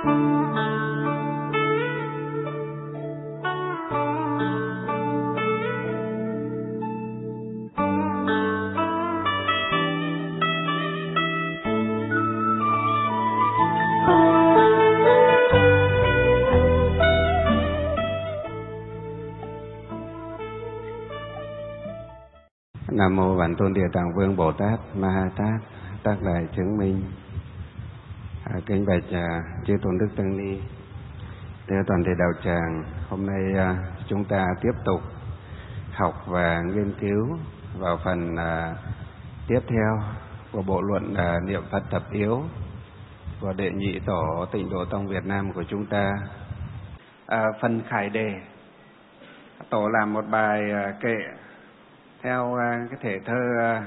Nam mô Bản Tôn Địa Tạng Vương Bồ Tát Ma Ha Tát, tác đại chứng minh. Kính bạch chư tôn đức tăng ni, thưa toàn thể đạo tràng, hôm nay chúng ta tiếp tục học và nghiên cứu vào phần tiếp theo của bộ luận niệm Phật thập yếu của đệ nhị tổ Tịnh Độ Tông Việt Nam của chúng ta. Phần khải đề, tổ làm một bài kệ theo cái thể thơ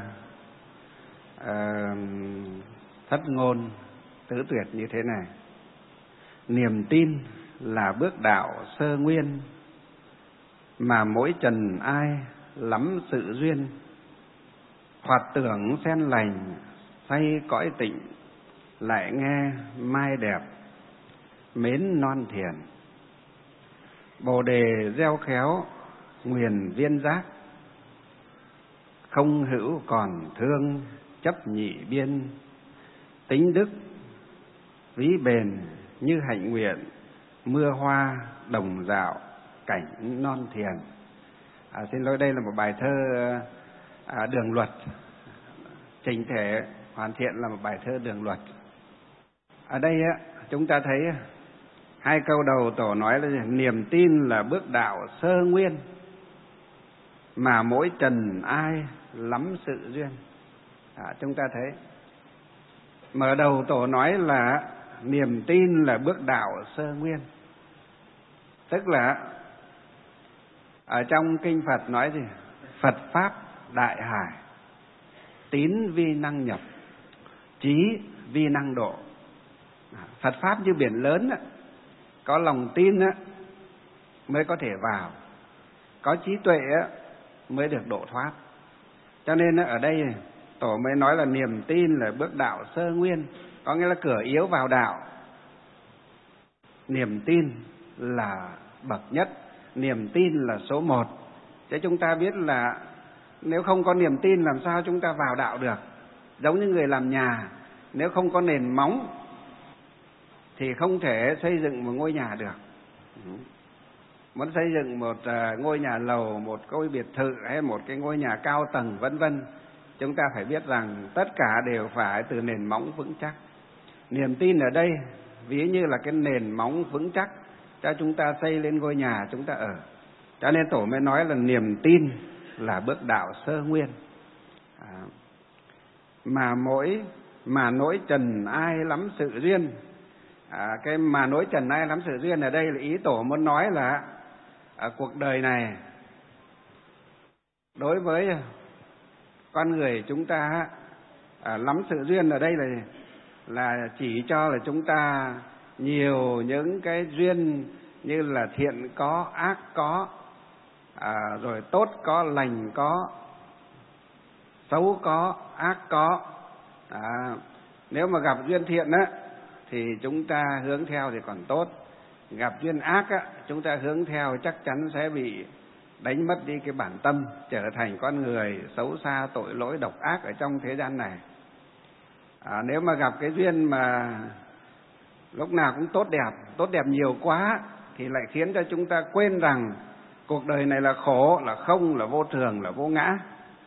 thất ngôn tứ tuyệt như thế này: niềm tin là bước đạo sơ nguyên, mà mỗi trần ai lắm sự duyên. Thoạt tưởng sen lành say cõi tịnh, lại nghe mai đẹp mến non thiền. Bồ đề gieo khéo nguyền viên giác, không hữu còn thương chấp nhị biên. Tính đức ví bền như hạnh nguyện, mưa hoa đồng dạo cảnh non thiền. Xin lỗi, đây là một bài thơ đường luật, chỉnh thể hoàn thiện là một bài thơ đường luật. Ở đây chúng ta thấy hai câu đầu tổ nói là niềm tin là bước đạo sơ nguyên, mà mỗi trần ai lắm sự duyên. Chúng ta thấy mở đầu tổ nói là niềm tin là bước đạo sơ nguyên, tức là ở trong kinh Phật nói gì? Phật pháp đại hải, tín vi năng nhập, trí vi năng độ. Phật pháp như biển lớn, có lòng tin mới có thể vào, có trí tuệ mới được độ thoát. Cho nên ở đây tổ mới nói là niềm tin là bước đạo sơ nguyên, có nghĩa là cửa yếu vào đạo. Niềm tin là bậc nhất, niềm tin là số một. Chứ chúng ta biết là nếu không có niềm tin làm sao chúng ta vào đạo được. Giống như người làm nhà, nếu không có nền móng thì không thể xây dựng một ngôi nhà được. Muốn xây dựng một ngôi nhà lầu, một ngôi biệt thự hay một cái ngôi nhà cao tầng vân vân, chúng ta phải biết rằng tất cả đều phải từ nền móng vững chắc. Niềm tin ở đây ví như là cái nền móng vững chắc cho chúng ta xây lên ngôi nhà chúng ta ở. Cho nên tổ mới nói là niềm tin là bước đạo sơ nguyên. Mà nỗi trần ai lắm sự duyên. Cái mà nỗi trần ai lắm sự duyên ở đây là ý tổ muốn nói là cuộc đời này đối với con người chúng ta lắm sự duyên ở đây là chỉ cho là chúng ta nhiều những cái duyên như là thiện có, ác có, rồi tốt có, lành có, xấu có, ác có. Nếu mà gặp duyên thiện thì chúng ta hướng theo thì còn tốt. Gặp duyên ác chúng ta hướng theo chắc chắn sẽ bị đánh mất đi cái bản tâm, trở thành con người xấu xa, tội lỗi, độc ác ở trong thế gian này. Nếu mà gặp cái duyên mà lúc nào cũng tốt đẹp nhiều quá thì lại khiến cho chúng ta quên rằng cuộc đời này là khổ, là không, là vô thường, là vô ngã.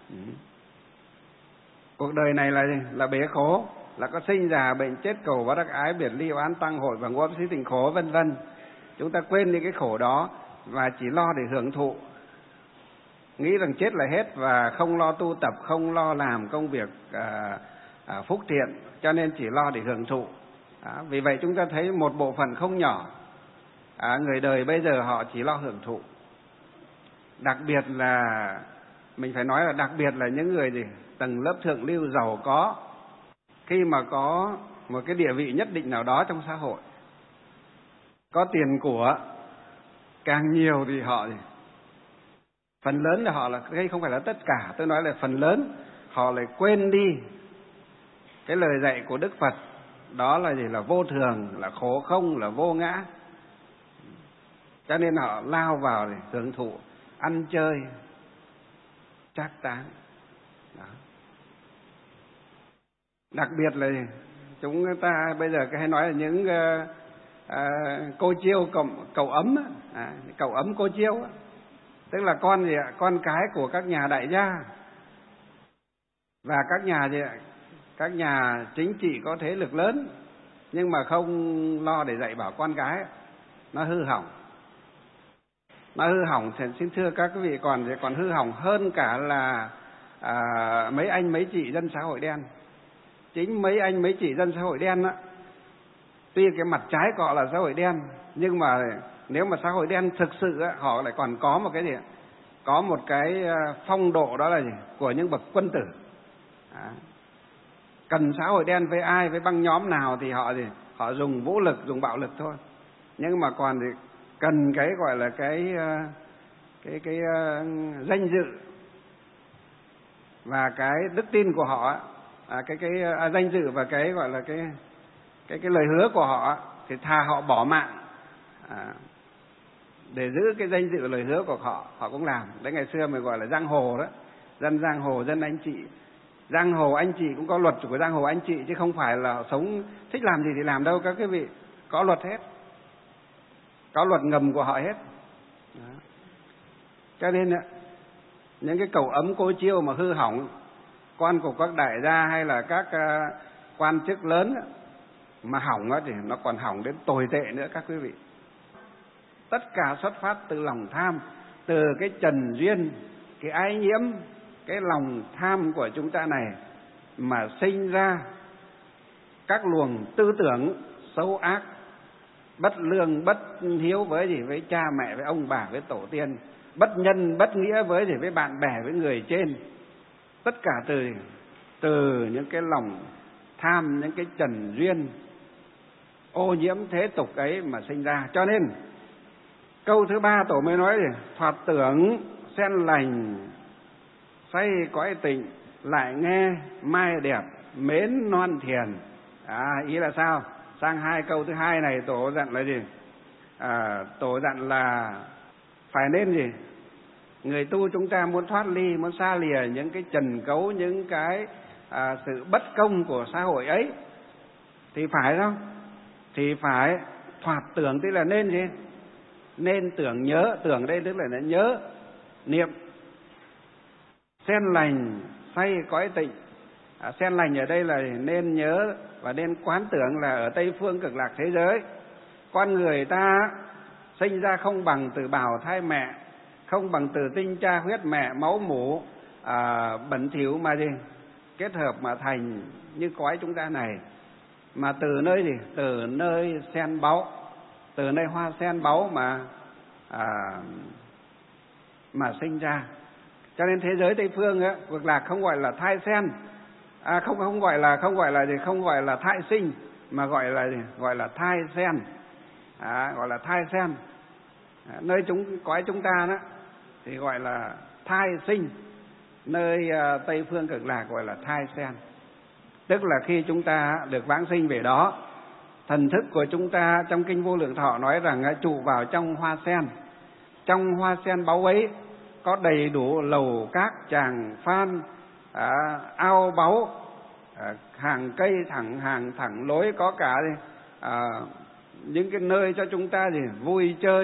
Cuộc đời này là bể khổ, là có sinh già bệnh chết cầu báo đắc ái biệt ly oán tăng hội và ngũ ấm xí tình khổ vân vân. Chúng ta quên đi cái khổ đó và chỉ lo để hưởng thụ, nghĩ rằng chết là hết và không lo tu tập, không lo làm công việc phúc thiện, cho nên chỉ lo để hưởng thụ. Vì vậy chúng ta thấy một bộ phận không nhỏ người đời bây giờ họ chỉ lo hưởng thụ. Đặc biệt là mình phải nói là đặc biệt là những người tầng lớp thượng lưu giàu có, khi mà có một cái địa vị nhất định nào đó trong xã hội, có tiền của càng nhiều thì họ phần lớn là họ là không phải là tất cả, tôi nói là phần lớn họ lại quên đi cái lời dạy của Đức Phật đó là gì? Là vô thường, là khổ không, là vô ngã. Cho nên họ lao vào để hưởng thụ, ăn chơi, trác táng. Đó. Đặc biệt là chúng ta bây giờ hay nói là những cô chiêu cậu ấm, cậu ấm cô chiêu, tức là con gì ạ? Con cái của các nhà đại gia và các nhà gì ạ? Các nhà chính trị có thế lực lớn, nhưng mà không lo để dạy bảo con cái, nó hư hỏng. Nó hư hỏng thì xin thưa các quý vị, còn hư hỏng hơn cả là mấy anh mấy chị dân xã hội đen. Chính mấy anh mấy chị dân xã hội đen á, tuy cái mặt trái của họ là xã hội đen, nhưng mà nếu mà xã hội đen thực sự á, họ lại còn có một cái gì? Có một cái phong độ, đó là gì? Của những bậc quân tử. Cần xã hội đen với ai, với băng nhóm nào thì họ dùng vũ lực, dùng bạo lực thôi. Nhưng mà còn thì cần cái gọi là cái danh dự và cái đức tin của họ, danh dự và cái gọi là cái lời hứa của họ, thì thà họ bỏ mạng để giữ cái danh dự lời hứa của họ, họ cũng làm. Đấy, ngày xưa mình gọi là giang hồ đó, dân giang hồ, dân anh chị. Giang hồ anh chị cũng có luật của giang hồ anh chị, chứ không phải là họ sống thích làm gì thì làm đâu các quý vị. Có luật hết, có luật ngầm của họ hết. Đó. Cho nên những cái cậu ấm cô chiêu mà hư hỏng, con của các đại gia hay là các quan chức lớn mà hỏng thì nó còn hỏng đến tồi tệ nữa các quý vị. Tất cả xuất phát từ lòng tham, từ cái trần duyên, cái ái nhiễm, cái lòng tham của chúng ta này mà sinh ra các luồng tư tưởng xấu ác, bất lương, bất hiếu với cha mẹ, với ông bà, với tổ tiên, bất nhân, bất nghĩa với bạn bè, với người trên. Tất cả từ những cái lòng tham, những cái trần duyên ô nhiễm thế tục ấy mà sinh ra. Cho nên câu thứ 3 Tổ mới nói gì? Thoạt tưởng sen lành say cõi tịnh, lại nghe mai đẹp mến non thiền. Ý là sao? Sang câu thứ 2 này Tổ dặn là gì? Tổ dặn là phải nên gì? Người tu chúng ta muốn thoát ly, muốn xa lìa những cái trần cấu, những cái sự bất công của xã hội ấy, thì phải không? Thì phải thoạt tưởng, tức là nên gì? Nên tưởng nhớ. Tưởng đây tức là nhớ, niệm. Sen lành say cõi tịnh. Sen lành ở đây là nên nhớ và nên quán tưởng là ở Tây Phương Cực Lạc thế giới, con người ta sinh ra không bằng từ bào thai mẹ, không bằng từ tinh cha huyết mẹ, máu mủ bẩn thỉu mà gì kết hợp mà thành như cõi chúng ta này, mà từ nơi gì? Từ nơi sen báu, từ nơi hoa sen báu mà sinh ra. Cho nên thế giới Tây Phương Cực Lạc không gọi là thai sen, không gọi là thai sinh, mà gọi là gì? Gọi là thai sen. Gọi là thai sen. Nơi cõi chúng ta đó thì gọi là thai sinh, nơi Tây Phương Cực Lạc gọi là thai sen. Tức là khi chúng ta được vãng sinh về đó, thần thức của chúng ta trong kinh Vô Lượng Thọ nói rằng trụ vào trong hoa sen. Trong hoa sen báu ấy có đầy đủ lầu các tràng phan, ao báu, hàng cây hàng thẳng lối, có cả những cái nơi cho chúng ta vui chơi,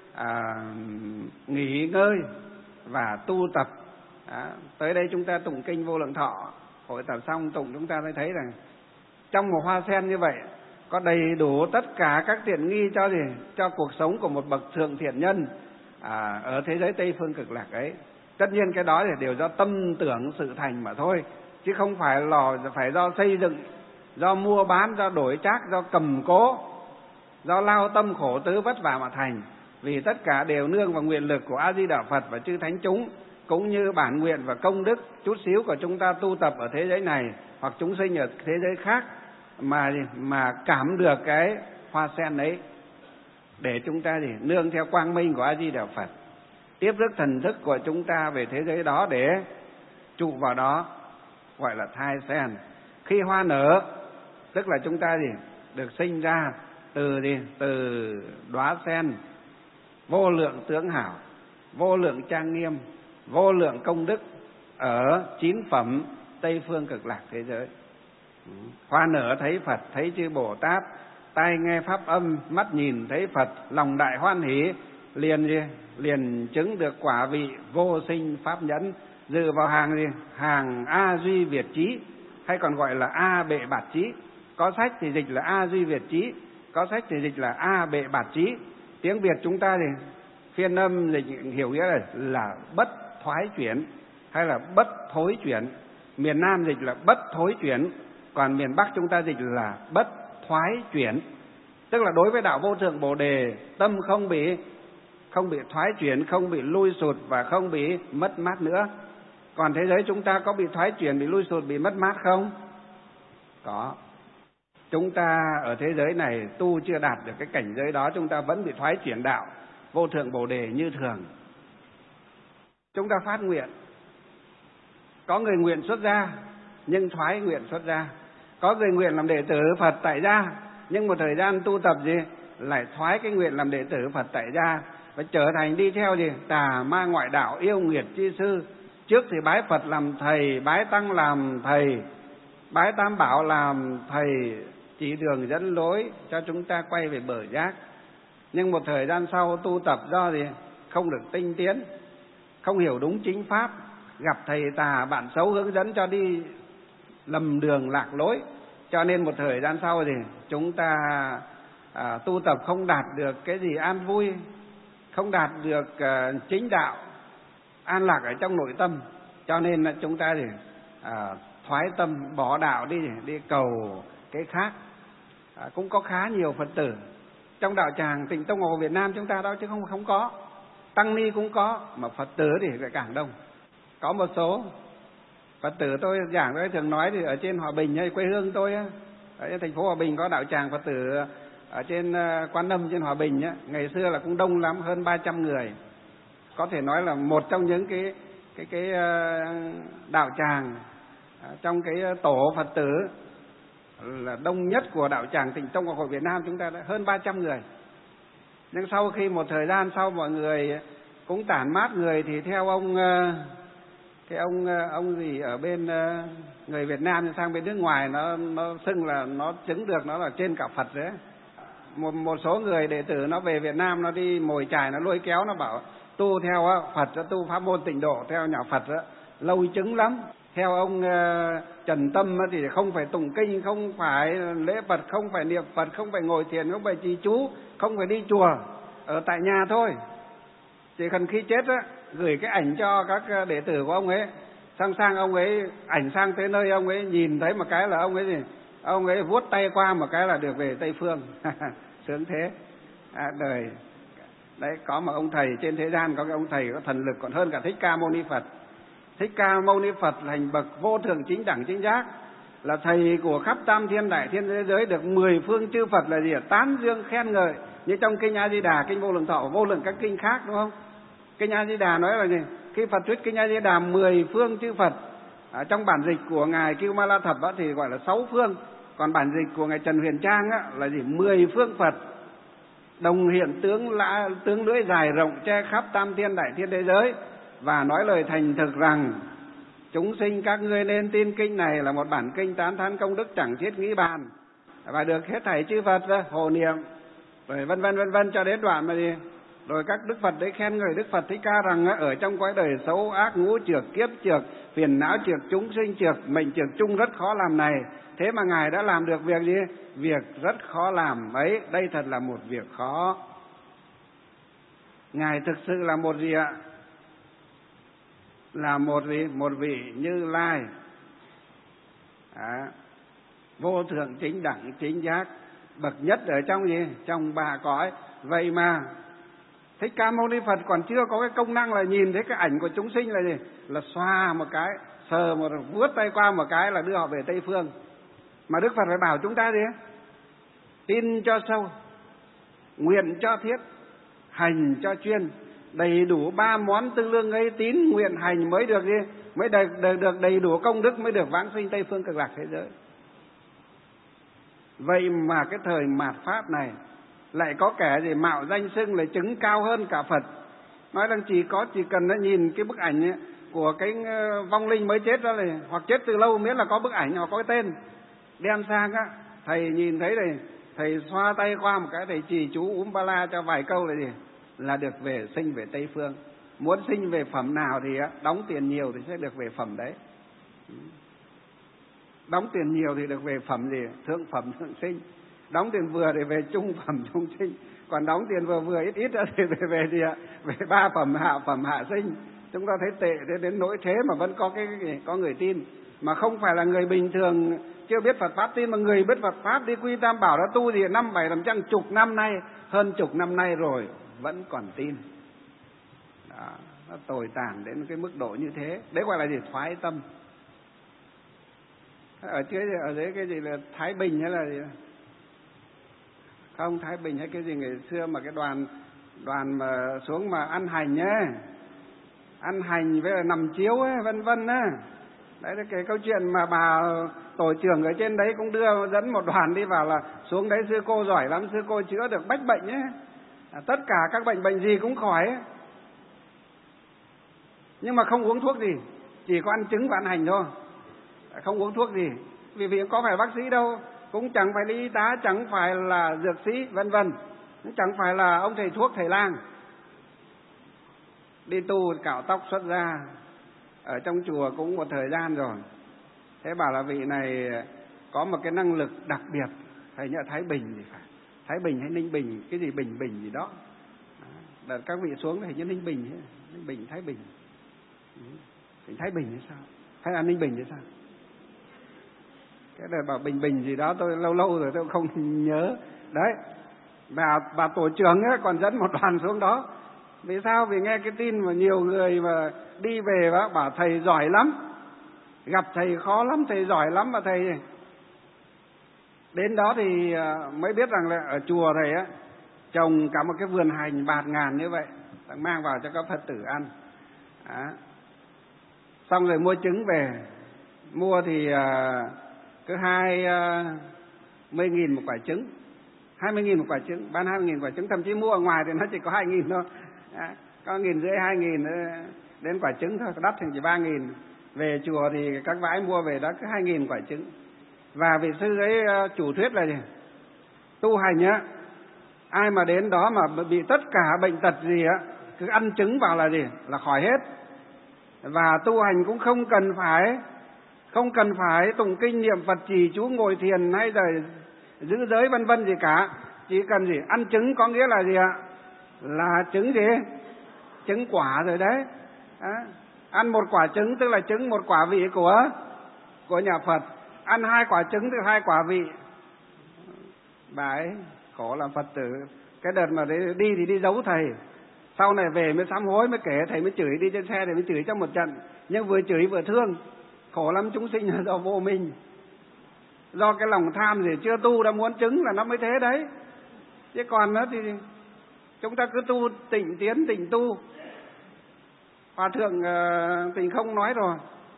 nghỉ ngơi và tu tập. Tới đây chúng ta tụng kinh Vô Lượng Thọ, hội tập xong tụng, chúng ta mới thấy rằng trong một hoa sen như vậy có đầy đủ tất cả các tiện nghi cho cuộc sống của một bậc thượng thiện nhân ở thế giới Tây Phương Cực Lạc ấy. Tất nhiên cái đó thì đều do tâm tưởng sự thành mà thôi, chứ không phải do xây dựng, do mua bán, do đổi trác, do cầm cố, do lao tâm khổ tứ vất vả mà thành. Vì tất cả đều nương vào nguyện lực của A Di Đà Phật và chư thánh chúng, cũng như bản nguyện và công đức chút xíu của chúng ta tu tập ở thế giới này hoặc chúng sinh ở thế giới khác mà cảm được cái hoa sen ấy, để chúng ta nương theo quang minh của A Di Đà Phật, tiếp rước thần thức của chúng ta về thế giới đó để trụ vào đó, gọi là thai sen. Khi hoa nở tức là chúng ta gì được sinh ra từ đóa sen vô lượng tướng hảo, vô lượng trang nghiêm, vô lượng công đức ở 9 phẩm Tây phương cực lạc thế giới. Hoa nở thấy Phật, thấy chư Bồ Tát, tai nghe pháp âm, mắt nhìn thấy Phật, lòng đại hoan hỷ, liền chứng được quả vị vô sinh pháp nhẫn, dự vào hàng A Duy Việt Chí, hay còn gọi là A Bệ Bạt Chí. Có sách thì dịch là A Duy Việt Chí, có sách thì dịch là A Bệ Bạt Chí. Tiếng Việt chúng ta thì phiên âm dịch hiểu nghĩa là bất thoái chuyển hay là bất thối chuyển. Miền Nam dịch là bất thối chuyển, còn miền Bắc chúng ta dịch là bất thoái chuyển. Tức là đối với đạo vô thượng Bồ đề, tâm không bị thoái chuyển, không bị lui sụt và không bị mất mát nữa. Còn thế giới chúng ta có bị thoái chuyển, bị lui sụt, bị mất mát không? Có. Chúng ta ở thế giới này tu chưa đạt được cái cảnh giới đó, chúng ta vẫn bị thoái chuyển đạo vô thượng Bồ đề như thường. Chúng ta phát nguyện, có người nguyện xuất gia nhưng thoái nguyện xuất gia, có người nguyện làm đệ tử Phật tại gia nhưng một thời gian tu tập lại thoái cái nguyện làm đệ tử Phật tại gia và trở thành đi theo tà ma ngoại đạo, yêu nghiệt chi sư. Trước thì bái Phật làm thầy, bái Tăng làm thầy, bái Tam Bảo làm thầy, chỉ đường dẫn lối cho chúng ta quay về bờ giác. Nhưng một thời gian sau tu tập do không được tinh tiến, không hiểu đúng chính pháp, gặp thầy tà bạn xấu hướng dẫn cho đi lầm đường lạc lối, cho nên một thời gian sau thì chúng ta tu tập không đạt được cái gì an vui, không đạt được chính đạo, an lạc ở trong nội tâm, cho nên là chúng ta thoái tâm, bỏ đạo đi cầu cái khác. Cũng có khá nhiều Phật tử trong đạo tràng Tịnh Tông Học Việt Nam chúng ta đó, chứ không có. Tăng ni cũng có, mà Phật tử thì lại càng đông. Có một số Phật tử tôi giảng, tôi thường nói thì ở trên Hòa Bình hay quê hương tôi ở thành phố Hòa Bình có đạo tràng Phật tử ở trên Quan Âm trên Hòa Bình ngày xưa là cũng đông lắm, hơn 300 người. Có thể nói là một trong những cái đạo tràng trong cái tổ Phật tử là đông nhất của đạo tràng Tịnh Tông Học Hội Việt Nam chúng ta đã hơn 300 người. Nhưng sau khi một thời gian sau mọi người cũng tản mát người thì theo ông gì ở bên người Việt Nam sang bên nước ngoài nó xưng là nó chứng được nó là trên cả Phật đấy. Một số người đệ tử nó về Việt Nam, nó đi mồi chài, nó lôi kéo, nó bảo tu theo Phật, tu pháp môn Tịnh độ theo nhà Phật lâu chứng lắm. Theo ông Trần Tâm thì không phải tụng kinh, không phải lễ Phật, không phải niệm Phật, không phải ngồi thiền, không phải trì chú, không phải đi chùa, ở tại nhà thôi. Chỉ cần khi chết gửi cái ảnh cho các đệ tử của ông ấy, sang ông ấy, ảnh sang tới nơi ông ấy nhìn thấy một cái là ông ấy vuốt tay qua một cái là được về Tây Phương. Sướng thế. Đời đấy, có một ông thầy trên thế gian, có cái ông thầy có thần lực còn hơn cả Thích Ca Mâu Ni Phật. Thích Ca Mâu Ni Phật là hành bậc vô thượng chính đẳng chính giác, là thầy của khắp tam thiên đại thiên thế giới, được 10 phương chư Phật là tán dương khen ngợi, như trong kinh A Di Đà, kinh Vô Lượng Thọ, vô lượng các kinh khác, đúng không? Kinh A Di Đà nói là khi Phật thuyết kinh A Di Đà 10 phương chư Phật, trong bản dịch của ngài Kiêu Ma La Thập thì gọi là 6 phương, còn bản dịch của ngài Trần Huyền Trang là 10 phương Phật đồng hiện tướng lưỡi dài rộng che khắp tam thiên đại thiên thế giới, và nói lời thành thực rằng chúng sinh các ngươi nên tin kinh này là một bản kinh tán thán công đức chẳng thiết nghĩ bàn, và được hết thảy chư Phật hộ niệm, rồi vân vân cho đến đoạn mà rồi các Đức Phật đấy khen người Đức Phật Thích Ca rằng ở trong cõi đời xấu ác, ngũ trược, kiếp trược, phiền não trược, chúng sinh trược, mệnh trược chung rất khó làm này, thế mà ngài đã làm được việc việc rất khó làm ấy. Đây thật là một việc khó. Ngài thực sự là một là một vị Như Lai, vô thượng chính đẳng chính giác, bậc nhất ở trong 3 cõi. Vậy mà Thích Ca Mâu Ni Phật còn chưa có cái công năng là nhìn thấy cái ảnh của chúng sinh là xoa một cái, sờ một, vuốt tay qua một cái là đưa họ về Tây Phương. Mà Đức Phật phải bảo chúng ta tin cho sâu, nguyện cho thiết, hành cho chuyên, đầy đủ 3 món tư lương ấy, tín nguyện hành mới được mới được đầy đủ công đức, mới được vãng sinh Tây Phương Cực Lạc thế giới. Vậy mà cái thời mạt Pháp này lại có kẻ gì mạo danh xưng là chứng cao hơn cả Phật. Nói rằng chỉ cần nó nhìn cái bức ảnh ấy, của cái vong linh mới chết đó này, hoặc chết từ lâu, miễn là có bức ảnh hoặc có cái tên đem sang á, thầy nhìn thấy này, thầy xoa tay qua một cái, thầy trì chú ba la cho vài câu là gì, là được về sinh về Tây Phương. Muốn sinh về phẩm nào thì đóng tiền nhiều thì sẽ được về phẩm đấy. Đóng tiền nhiều thì được về phẩm gì? Thượng phẩm thượng sinh. Đóng tiền vừa thì về trung phẩm trung sinh. Còn đóng tiền vừa ít thì về gì ạ? Về ba phẩm hạ sinh. Chúng ta thấy tệ đến nỗi thế mà vẫn có người tin. Mà không phải là người bình thường chưa biết Phật Pháp tin, mà người biết Phật Pháp đi quy Tam Bảo đã tu gì 5, 7, 800 chục năm nay, hơn chục năm nay rồi vẫn còn tin. Đó, nó tồi tàn đến cái mức độ như thế. Đấy gọi là gì? Thoái tâm. Ở dưới cái gì là Thái Bình hay là gì? Không, Thái Bình hay cái gì ngày xưa mà cái đoàn mà xuống mà ăn hành nhé, ăn hành với nằm chiếu ấy, vân vân á. Đấy là cái câu chuyện mà bà tổ trưởng ở trên đấy cũng dẫn một đoàn đi vào là xuống đấy sư cô giỏi lắm, sư cô chữa được bách bệnh ấy, tất cả các bệnh gì cũng khỏi ấy. Nhưng mà không uống thuốc gì, chỉ có ăn trứng và ăn hành thôi, không uống thuốc gì. Vì có phải bác sĩ đâu, cũng chẳng phải là y tá, chẳng phải là dược sĩ vân vân, cũng chẳng phải là ông thầy thuốc thầy lang. Đi tu cạo tóc xuất ra, ở trong chùa cũng một thời gian rồi. Thế bảo là vị này có một cái năng lực đặc biệt, thầy nhớ Thái Bình thì phải, Thái Bình hay Ninh Bình, cái gì Bình gì đó. Đợt các vị xuống thì như Ninh Bình ấy. Ninh Bình, Thái Bình. Thái Bình hay sao? Hay là Ninh Bình hay sao? Cái đợt bảo Bình gì đó tôi lâu rồi tôi không nhớ. Đấy, bà tổ trưởng ấy còn dẫn một đoàn xuống đó. Vì sao? Vì nghe cái tin mà nhiều người mà đi về đó bảo thầy giỏi lắm, gặp thầy khó lắm, thầy giỏi lắm. Mà thầy đến đó thì mới biết rằng là ở chùa thầy á trồng cả một cái vườn hành bạt ngàn như vậy, mang vào cho các Phật tử ăn. Đó. Xong rồi mua trứng về, mua thì cứ 20.000 một quả trứng, 20.000 một quả trứng, bán 20.000 quả trứng, thậm chí mua ở ngoài thì nó chỉ có 2.000 thôi. Đó. Có 1.500, 2.000 đến quả trứng thôi, đắt thì chỉ 3.000. Về chùa thì các vãi mua về đó cứ 2.000 quả trứng. Và vị sư ấy chủ thuyết là gì? Tu hành á, ai mà đến đó mà bị tất cả bệnh tật gì á, cứ ăn trứng vào là gì? Là khỏi hết. Và tu hành cũng không cần phải tụng kinh niệm Phật, trì chú, ngồi thiền hay là giữ giới vân vân gì cả. Chỉ cần gì? Ăn trứng có nghĩa là gì ạ? Là trứng gì? Trứng quả rồi đấy. Ăn một quả trứng tức là trứng một quả vị của nhà Phật. Ăn 2 quả trứng tức 2 quả vị. Bà ấy khổ làm Phật tử. Cái đợt mà đi thì đi giấu thầy, sau này về mới sám hối, mới kể thầy mới chửi, đi trên xe thì mới chửi trong một trận. Nhưng vừa chửi vừa thương. Khổ lắm, chúng sinh là do vô minh, do cái lòng tham gì chưa tu đã muốn chứng là nó mới thế đấy. Chứ còn nữa thì chúng ta cứ tu tịnh tiến, tịnh tu. Hòa thượng Tịnh Không nói rồi,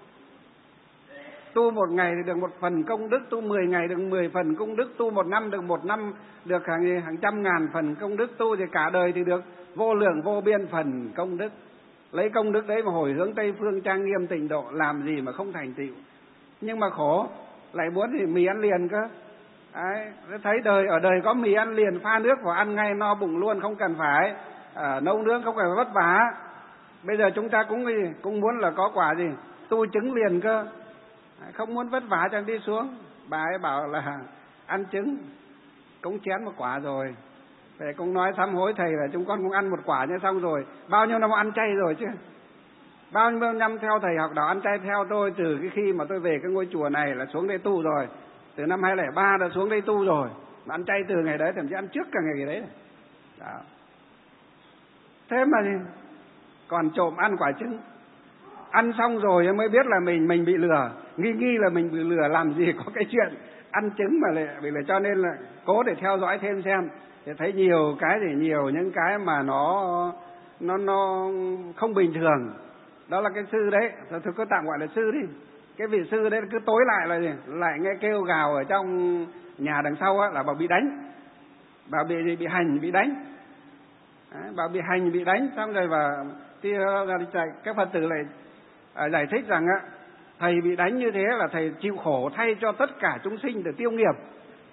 tu 1 ngày thì được 1 phần công đức, tu 10 ngày được 10 phần công đức, tu 1 năm được 1 năm được hàng trăm ngàn phần công đức, tu thì cả đời thì được vô lượng vô biên phần công đức. Lấy công đức đấy mà hồi hướng Tây Phương trang nghiêm tịnh độ, làm gì mà không thành tựu. Nhưng mà khổ, lại muốn thì mì ăn liền cơ. Đấy, thấy ở đời có mì ăn liền, pha nước vào ăn ngay no bụng luôn, không cần phải nấu nướng, không cần phải vất vả. Bây giờ chúng ta cũng muốn là có quả gì? Tu trứng liền cơ. Không muốn vất vả chẳng đi xuống. Bà ấy bảo là ăn trứng cũng chén 1 quả rồi. Vậy cũng nói sám hối thầy là chúng con cũng ăn 1 quả như xong rồi. Bao nhiêu năm ăn chay rồi chứ. Bao nhiêu năm theo thầy học đạo ăn chay theo tôi. Từ cái khi mà tôi về cái ngôi chùa này là xuống đây tu rồi. Từ năm 2003 đã xuống đây tu rồi. Mà ăn chay từ ngày đấy, thậm chí ăn trước cả ngày đấy. Đó. Thế mà còn trộm ăn quả trứng. Ăn xong rồi mới biết là mình bị lừa. Nghi là mình bị lừa, làm gì có cái chuyện ăn trứng mà lại bị lừa. Cho nên là cố để theo dõi thêm xem. Thì thấy nhiều những cái mà nó không bình thường. Đó là cái sư đấy, tôi cứ tạm gọi là sư đi. Cái vị sư đấy cứ tối lại là gì? Lại nghe kêu gào ở trong nhà đằng sau á, là bảo bị đánh, bảo bị hành, bị đánh. Đấy, bảo bị hành, bị đánh. Xong rồi và các Phật tử lại giải thích rằng á, thầy bị đánh như thế là thầy chịu khổ thay cho tất cả chúng sinh để tiêu nghiệp.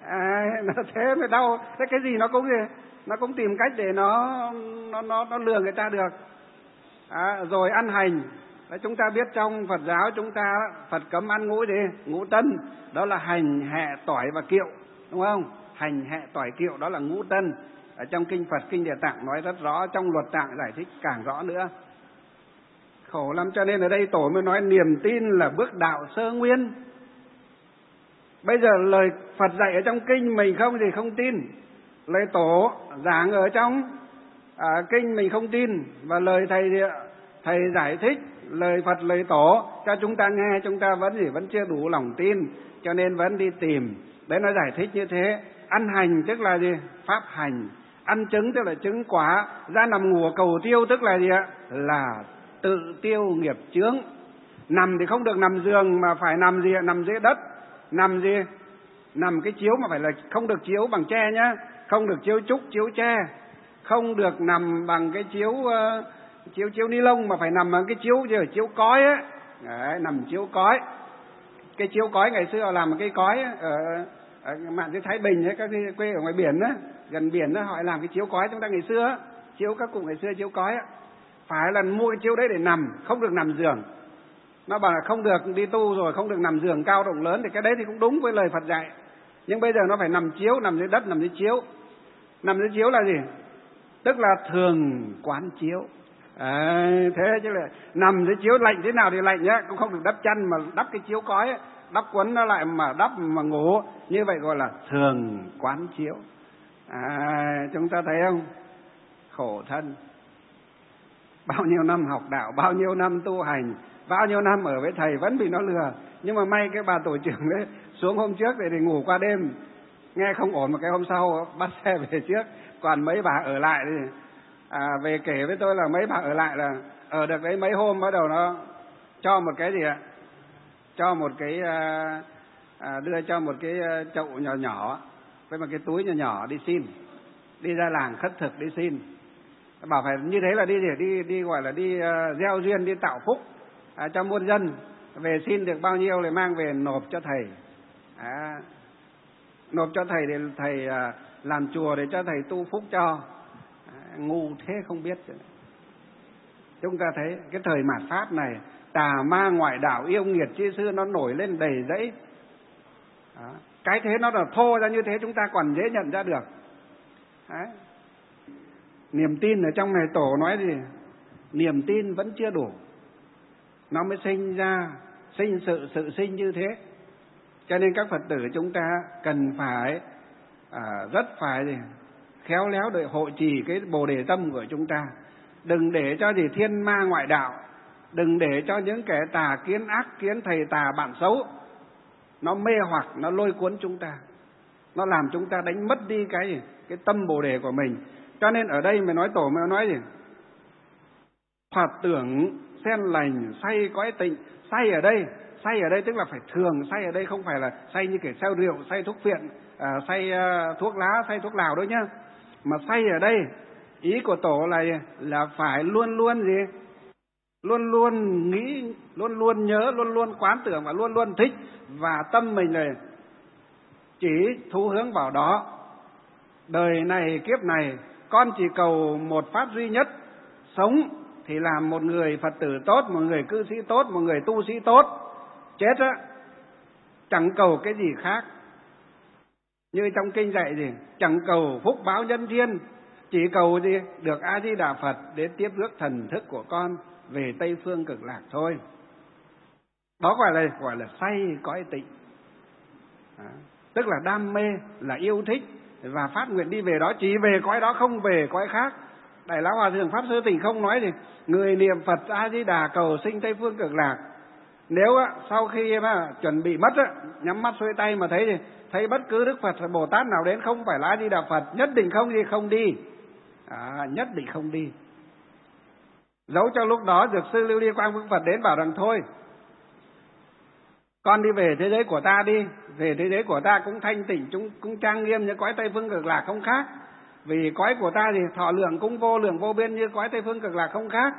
Thế mới đau. Thế cái gì nó cũng tìm cách để nó lừa người ta được. Rồi ăn hành. Đấy, chúng ta biết trong Phật giáo chúng ta, Phật cấm ăn ngũ tân, đó là hành, hẹ, tỏi và kiệu, đúng không? Hành, hẹ, tỏi, kiệu đó là ngũ tân. Ở trong kinh Phật, kinh Địa Tạng nói rất rõ, trong Luật Tạng giải thích càng rõ nữa. Khổ lắm, cho nên ở đây Tổ mới nói niềm tin là bước đạo sơ nguyên. Bây giờ lời Phật dạy ở trong kinh mình không tin, lời Tổ giảng ở trong kinh mình không tin, và lời thầy giải thích lời Phật, lời Tổ cho chúng ta nghe, chúng ta vẫn chưa đủ lòng tin, cho nên vẫn đi tìm. Đấy, nó giải thích như thế. Ăn hành tức là gì? Pháp hành. Ăn trứng tức là trứng quả. Ra nằm ngủ cầu tiêu tức là gì ạ? Là tự tiêu nghiệp chướng. Nằm thì không được nằm giường mà phải nằm gì ạ? Nằm dưới đất. Nằm gì? Nằm cái chiếu mà phải là không được chiếu bằng tre nhá, không được chiếu trúc, chiếu tre, không được nằm bằng cái chiếu ni lông, mà phải nằm bằng cái chiếu cói á. Đấy, nằm chiếu cói. Cái chiếu cói ngày xưa làm cái cói ở mạn dưới Thái Bình ấy, các quê ở ngoài biển á, gần biển á, họ làm cái chiếu cói. Chúng ta ngày xưa á, chiếu các cụ ngày xưa chiếu cói á, phải là mua cái chiếu đấy để nằm, không được nằm giường. Nó bảo là không được đi tu rồi, không được nằm giường cao rộng lớn, thì cái đấy thì cũng đúng với lời Phật dạy. Nhưng bây giờ nó phải nằm chiếu, nằm dưới đất, nằm dưới chiếu. Nằm dưới chiếu là gì? Tức là thường quán chiếu. Thế chứ là nằm dưới chiếu lạnh thế nào thì lạnh nhá, cũng không được đắp chăn mà đắp cái chiếu cói ấy, đắp quấn nó lại mà đắp mà ngủ, như vậy gọi là thường quán chiếu. Chúng ta thấy không? Khổ thân. Bao nhiêu năm học đạo, bao nhiêu năm tu hành, bao nhiêu năm ở với thầy vẫn bị nó lừa. Nhưng mà may cái bà tổ trưởng đấy xuống hôm trước để ngủ qua đêm, nghe không ổn, một cái hôm sau bắt xe về trước, còn mấy bà ở lại thì về kể với tôi là mấy bà ở lại là ở được đấy mấy hôm, bắt đầu nó cho một cái gì ạ? Cho một cái đưa cho một cái chậu nhỏ nhỏ với một cái túi nhỏ nhỏ đi xin, đi ra làng khất thực đi xin. Bảo phải như thế là đi gọi là đi gieo duyên, đi tạo phúc cho muôn dân. Về xin được bao nhiêu thì mang về nộp cho thầy. Nộp cho thầy để thầy làm chùa để cho thầy tu phúc cho. Ngu thế không biết. Chúng ta thấy cái thời mạt Pháp này, tà ma ngoại đạo yêu nghiệt chi xưa nó nổi lên đầy rẫy. Cái thế nó là thô ra như thế chúng ta còn dễ nhận ra được. Đấy. Niềm tin ở trong này Tổ nói gì? Niềm tin vẫn chưa đủ, nó mới sinh ra sự sinh như thế. Cho nên các Phật tử chúng ta cần phải rất phải khéo léo để hộ trì cái Bồ Đề tâm của chúng ta. Đừng để cho gì thiên ma ngoại đạo, đừng để cho những kẻ tà kiến ác kiến, thầy tà bạn xấu, nó mê hoặc, nó lôi cuốn chúng ta, nó làm chúng ta đánh mất đi cái tâm Bồ Đề của mình. Cho nên ở đây Tổ mới nói gì? Thoạt tưởng sen lành say cõi tịnh. Say ở đây tức là phải thường say ở đây, không phải là say như kiểu say rượu, say thuốc phiện, say thuốc lá, say thuốc lào đâu nhá. Mà say ở đây, ý của Tổ là phải luôn luôn gì? Luôn luôn nghĩ, luôn luôn nhớ, luôn luôn quán tưởng và luôn luôn thích, và tâm mình này chỉ thu hướng vào đó. Đời này kiếp này con chỉ cầu một pháp duy nhất, sống thì làm một người Phật tử tốt, một người cư sĩ tốt, một người tu sĩ tốt. Chết á, chẳng cầu cái gì khác. Như trong kinh dạy gì? Chẳng cầu phúc báo nhân thiên, chỉ cầu gì? Được A Di Đà Phật đến tiếp rước thần thức của con về Tây Phương Cực Lạc thôi. Đó gọi là say cõi tịnh. Tức là đam mê, là yêu thích và phát nguyện đi về đó, chỉ về cõi đó, không về cõi khác. Đại Lão Hòa Thượng Pháp Sư Tình không nói gì người niệm Phật A Di Đà cầu sinh Tây Phương Cực Lạc. Nếu sau khi mà chuẩn bị mất nhắm mắt xuôi tay mà thấy bất cứ Đức Phật hay Bồ Tát nào đến không phải là A Di Đà Phật, nhất định không đi. Nhất định không đi. Dẫu cho lúc đó Dược Sư Lưu Ly Quang Vương Phật đến bảo rằng thôi, con đi về thế giới của ta đi, về thế giới của ta cũng thanh tịnh, cũng trang nghiêm như cõi Tây Phương Cực Lạc không khác. Vì cõi của ta thì thọ lượng cũng vô lượng vô biên như cõi Tây Phương Cực Lạc không khác.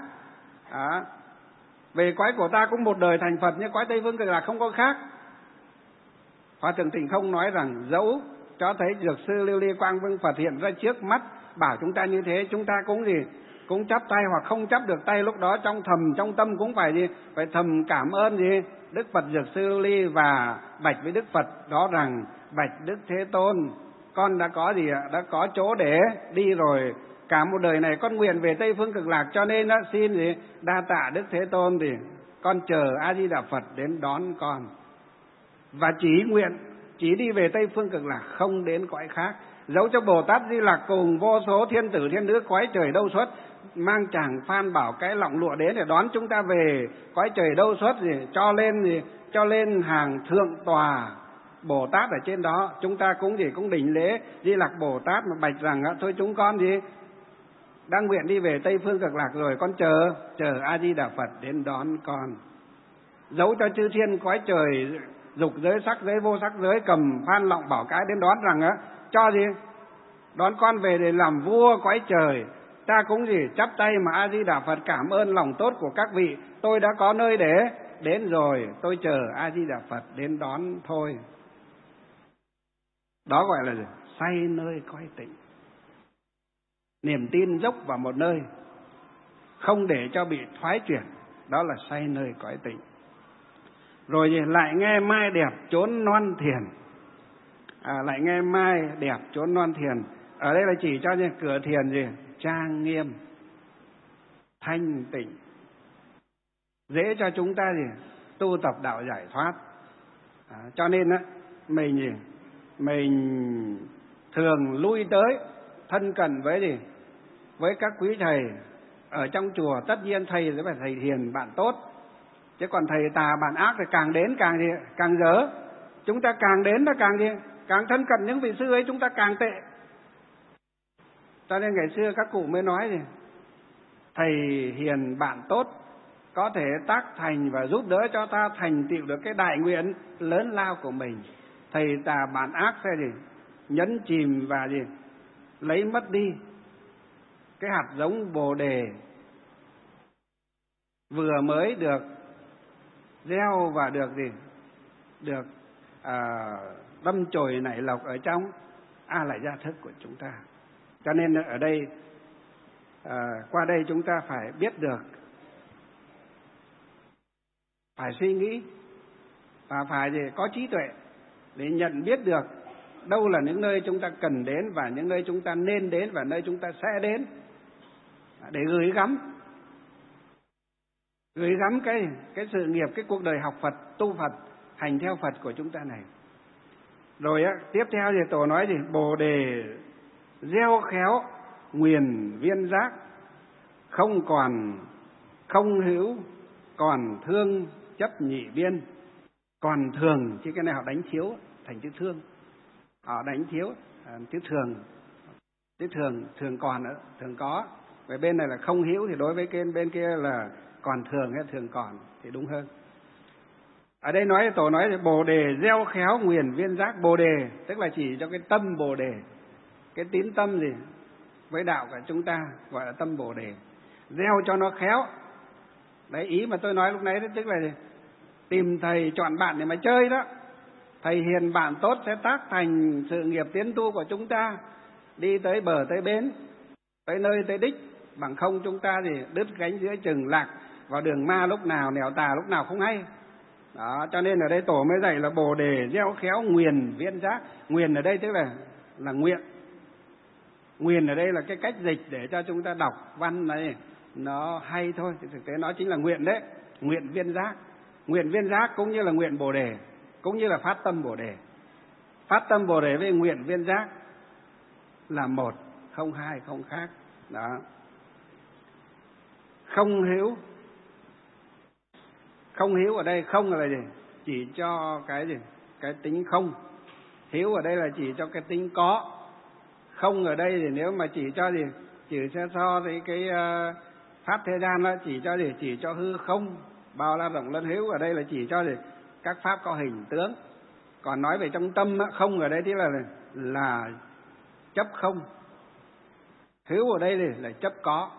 Về cõi của ta cũng một đời thành Phật như cõi Tây Phương Cực Lạc không có khác. Hòa Thượng Tịnh Không nói rằng dẫu cho thấy Dược Sư Lưu Ly Quang Vương Phật hiện ra trước mắt bảo chúng ta như thế, chúng ta cũng cũng chắp tay hoặc không chắp được tay, lúc đó trong tâm cũng phải phải thầm cảm ơn Đức Phật Dược Sư Lưu Ly và bạch với Đức Phật đó rằng: bạch Đức Thế Tôn, con đã có đã có chỗ để đi rồi, cả một đời này con nguyện về Tây Phương Cực Lạc, cho nên xin đa tạ Đức Thế Tôn, thì con chờ A Di Đà Phật đến đón con, và chỉ đi về Tây Phương Cực Lạc, không đến cõi khác. Dẫu cho Bồ Tát Di Lặc cùng vô số thiên tử thiên nữ cõi trời đâu xuất mang chàng phan bảo cái lọng lụa đến để đón chúng ta về cõi trời đâu xuất, cho lên hàng thượng tòa Bồ Tát ở trên đó, chúng ta cũng đỉnh lễ Di Lặc Bồ Tát mà bạch rằng: thôi chúng con đang nguyện đi về Tây Phương Cực Lạc rồi, con chờ A Di Đà Phật đến đón con. Dẫu cho chư thiên cõi trời dục giới, sắc giới, vô sắc giới cầm phan lọng bảo cái đến đón rằng cho đón con về để làm vua cõi trời, ta cũng chắp tay mà A Di Đà Phật cảm ơn lòng tốt của các vị, tôi đã có nơi để đến rồi, tôi chờ A Di Đà Phật đến đón thôi. Đó gọi là say nơi cõi tịnh, niềm tin dốc vào một nơi, không để cho bị thoái chuyển, đó là say nơi cõi tịnh. Rồi lại nghe mai đẹp chốn non thiền. Lại nghe mai đẹp chốn non thiền, ở đây là chỉ cho cửa thiền trang nghiêm, thanh tịnh, dễ cho chúng ta tu tập đạo giải thoát. Cho nên mình thường lui tới thân cận với các quý thầy ở trong chùa. Tất nhiên thầy sẽ phải thầy hiền bạn tốt, chứ còn thầy tà bạn ác thì càng đến càng dở. Chúng ta càng đến là càng thân cận những vị sư ấy, chúng ta càng tệ. Cho nên ngày xưa các cụ mới nói thầy hiền bạn tốt có thể tác thành và giúp đỡ cho ta thành tựu được cái đại nguyện lớn lao của mình. Thầy tà bạn ác sẽ nhấn chìm và lấy mất đi cái hạt giống Bồ Đề vừa mới được gieo và được đâm chồi nảy lộc ở trong A Lại Gia thức của chúng ta. Cho nên ở đây qua đây chúng ta phải biết được, phải suy nghĩ và phải có trí tuệ để nhận biết được đâu là những nơi chúng ta cần đến và những nơi chúng ta nên đến và nơi chúng ta sẽ đến, để gửi gắm cái sự nghiệp, cái cuộc đời học Phật, tu Phật, hành theo Phật của chúng ta này. Rồi tiếp theo Tổ nói Bồ Đề gieo khéo nguyền viên giác, không hữu còn thương chấp nhị biên. Còn thường, chứ cái này họ đánh thiếu thành chữ thương, họ đánh thiếu chữ thường còn nữa, thường có. Về bên này là không hữu, thì đối với bên kia là còn thường hay thường còn thì đúng hơn. Ở đây Tổ nói Bồ Đề gieo khéo nguyền viên giác. Bồ Đề tức là chỉ cho cái tâm Bồ Đề, cái tín tâm với đạo của chúng ta gọi là tâm Bồ Đề, gieo cho nó khéo. Đấy, ý mà tôi nói lúc nãy tức là tìm thầy chọn bạn để mà chơi đó. Thầy hiền bạn tốt sẽ tác thành sự nghiệp tiến tu của chúng ta, đi tới bờ tới bến, tới nơi tới đích. Bằng không chúng ta đứt gánh giữa chừng, lạc vào đường ma lúc nào, nẻo tà lúc nào không hay. Đó, cho nên ở đây Tổ mới dạy là Bồ Đề gieo khéo nguyền viên giác. Nguyền ở đây tức là nguyện. Nguyền ở đây là cái cách dịch để cho chúng ta đọc văn này nó hay thôi, thì thực tế nó chính là nguyện đấy. Nguyện viên giác. Nguyện viên giác cũng như là nguyện Bồ Đề, cũng như là phát tâm Bồ Đề. Phát tâm Bồ Đề với nguyện viên giác là một, không hai, không khác. Đó. Không hữu. Không hữu ở đây không là chỉ cho cái tính không. Hữu ở đây là chỉ cho cái tính có. Không ở đây thì nếu mà chỉ cho chỉ cho cái pháp thế gian đó, chỉ cho hư không bao la rộng lớn. Hữu ở đây là chỉ cho các pháp có hình tướng. Còn nói về trong tâm không ở đây thì là chấp không. Hữu ở đây là chấp có.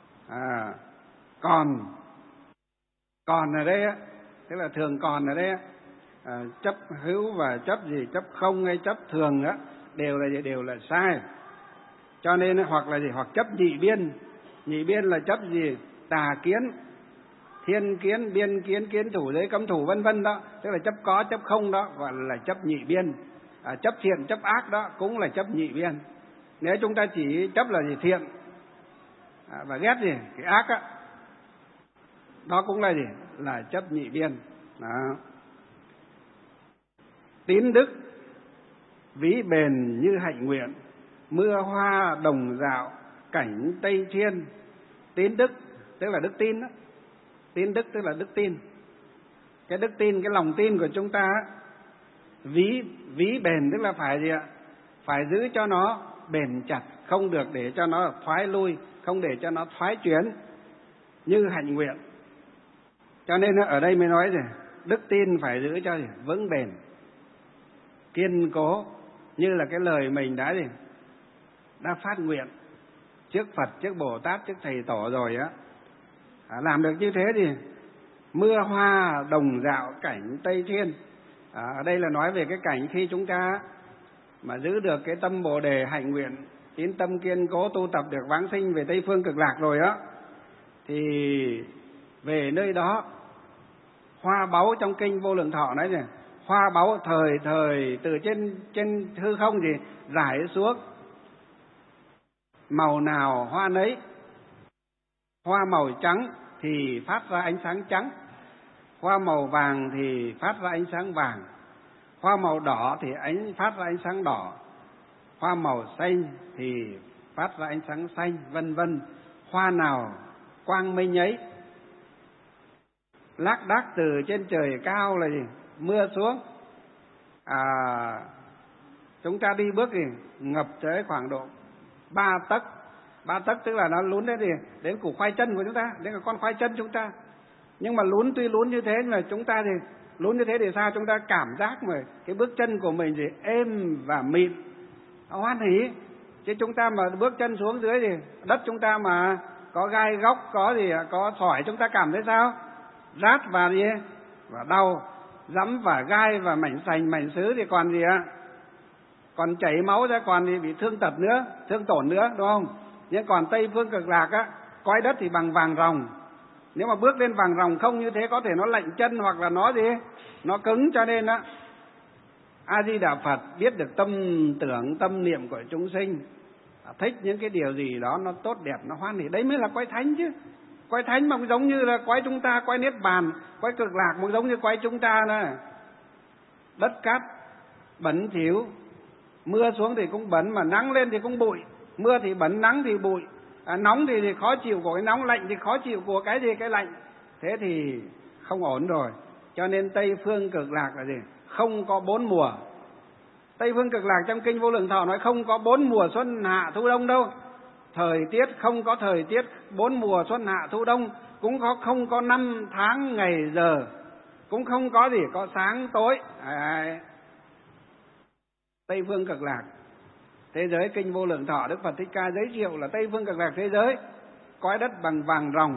Còn ở đây tức là thường còn ở đây chấp hữu và chấp gì, chấp không hay chấp thường đều là sai. Cho nên hoặc là gì, hoặc chấp nhị biên. Nhị biên là chấp gì? Tà kiến, thiên kiến, biên kiến, kiến thủ, giới cấm thủ vân vân đó, tức là chấp có chấp không đó gọi là chấp nhị biên. Chấp thiện chấp ác đó cũng là chấp nhị biên. Nếu chúng ta chỉ chấp là gì? Thiện và ghét gì? Cái ác đó cũng là gì? Là chấp nhị biên đó. Tín đức ví bền như hạnh nguyện, mưa hoa đồng dạo cảnh Tây Thiên. Tín đức tức là đức tin đó. Tín đức tức là đức tin. Cái đức tin, cái lòng tin của chúng ta ví bền tức là phải gì ạ? Phải giữ cho nó bền chặt, không được để cho nó thoái lui, không để cho nó thoái chuyển, như hạnh nguyện. Cho nên ở đây mới nói gì? Đức tin phải giữ cho gì? Vững bền, kiên cố, như là cái lời mình đã phát nguyện trước Phật, trước Bồ Tát, trước Thầy Tổ rồi làm được như thế thì mưa hoa đồng dạo cảnh Tây Thiên. Ở đây là nói về cái cảnh khi chúng ta mà giữ được cái tâm Bồ Đề hạnh nguyện, tín tâm kiên cố, tu tập được vãng sinh về Tây Phương Cực Lạc rồi thì về nơi đó hoa báu, trong kinh Vô Lượng Thọ nói này, hoa báu thời từ trên hư không gì rải xuống, màu nào hoa nấy. Hoa màu trắng thì phát ra ánh sáng trắng, hoa màu vàng thì phát ra ánh sáng vàng, hoa màu đỏ thì phát ra ánh sáng đỏ, hoa màu xanh thì phát ra ánh sáng xanh, vân vân. Hoa nào quang minh ấy. Lác đác từ trên trời cao là gì? Mưa xuống. Chúng ta đi bước thì ngập tới khoảng độ 3 tấc. 3 tấc tức là nó lún đến củ khoai chân của chúng ta, đến con khoai chân chúng ta. Nhưng mà tuy lún như thế mà chúng ta thì lún như thế thì sao? Chúng ta cảm giác mà cái bước chân của mình thì êm và mịn, hoan hỉ. Chứ chúng ta mà bước chân xuống dưới thì đất chúng ta mà có gai góc, có sỏi, chúng ta cảm thấy sao? Rát và và đau, dẫm và gai và mảnh sành mảnh sứ thì còn gì còn chảy máu ra, còn thì bị thương tật nữa, thương tổn nữa, đúng không? Nhưng còn Tây Phương Cực Lạc cõi đất thì bằng vàng ròng. Nếu mà bước lên vàng ròng không như thế có thể nó lạnh chân hoặc là nó cứng. Cho nên A Di Đà Phật biết được tâm tưởng tâm niệm của chúng sinh, thích những cái điều gì đó nó tốt đẹp, nó hoan hỉ, đấy mới là cõi thánh chứ. Cõi thánh mà giống như là cõi chúng ta, cõi Niết Bàn, cõi Cực Lạc mà giống như cõi chúng ta nè. Đất cát bẩn thỉu, mưa xuống thì cũng bẩn, mà nắng lên thì cũng bụi. Mưa thì bẩn, nắng thì bụi, nóng thì khó chịu của cái nóng, lạnh thì khó chịu của cái lạnh. Thế thì không ổn rồi. Cho nên Tây Phương Cực Lạc là gì? Không có 4 mùa. Tây Phương Cực Lạc trong kinh Vô Lượng Thọ nói không có 4 mùa xuân hạ thu đông đâu. Thời tiết không có thời tiết 4 mùa xuân hạ thu đông, cũng không có 5 tháng ngày giờ, cũng không có có sáng tối. Tây Phương Cực Lạc thế giới kinh Vô Lượng Thọ, Đức Phật Thích Ca giới thiệu là Tây Phương Cực Lạc thế giới cõi đất bằng vàng ròng,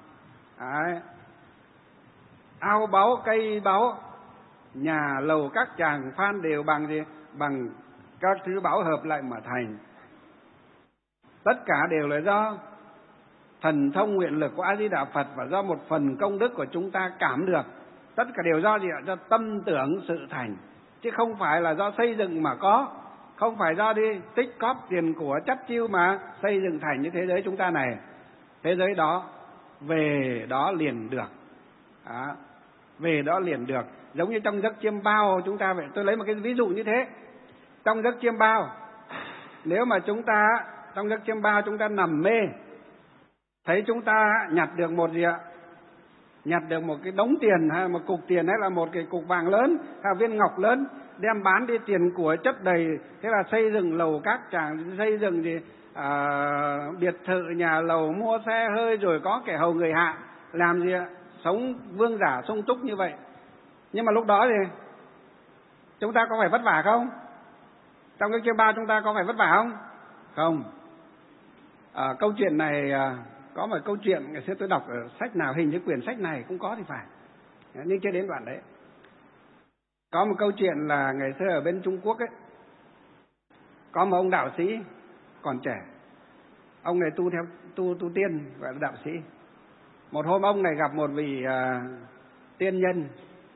ao báu cây báu, nhà lầu các tràng phan đều bằng bằng các thứ báu hợp lại mà thành. Tất cả đều là do thần thông nguyện lực của A Di Đà Phật và do một phần công đức của chúng ta cảm được. Tất cả đều do do tâm tưởng sự thành, chứ không phải là do xây dựng mà có, không phải do tích cóp tiền của chắt chiu mà xây dựng thành như thế giới chúng ta này. Thế giới đó về đó liền được. Về đó liền được. Giống như trong giấc chiêm bao chúng ta vậy. Tôi lấy một cái ví dụ như thế. Trong giấc chiêm bao, nếu mà chúng ta trong giấc chiêm bao chúng ta nằm mê, thấy chúng ta nhặt được nhặt được một cái đống tiền hay một cục tiền hay là một cái cục vàng lớn hay viên ngọc lớn, đem bán đi tiền của chất đầy, thế là xây dựng lầu các tràng, xây dựng biệt thự nhà lầu, mua xe hơi, rồi có kẻ hầu người hạ, làm sống vương giả sung túc như vậy. Nhưng mà lúc đó thì chúng ta có phải vất vả không? Trong cái kiếp 3 chúng ta có phải vất vả không? Không. Câu chuyện này có một câu chuyện ngày xưa tôi đọc ở sách nào, hình như quyển sách này cũng có thì phải, nhưng chưa đến đoạn đấy. Có một câu chuyện là ngày xưa ở bên Trung Quốc ấy, có một ông đạo sĩ còn trẻ. Ông này tu tiên, gọi là đạo sĩ. Một hôm ông này gặp một vị tiên nhân.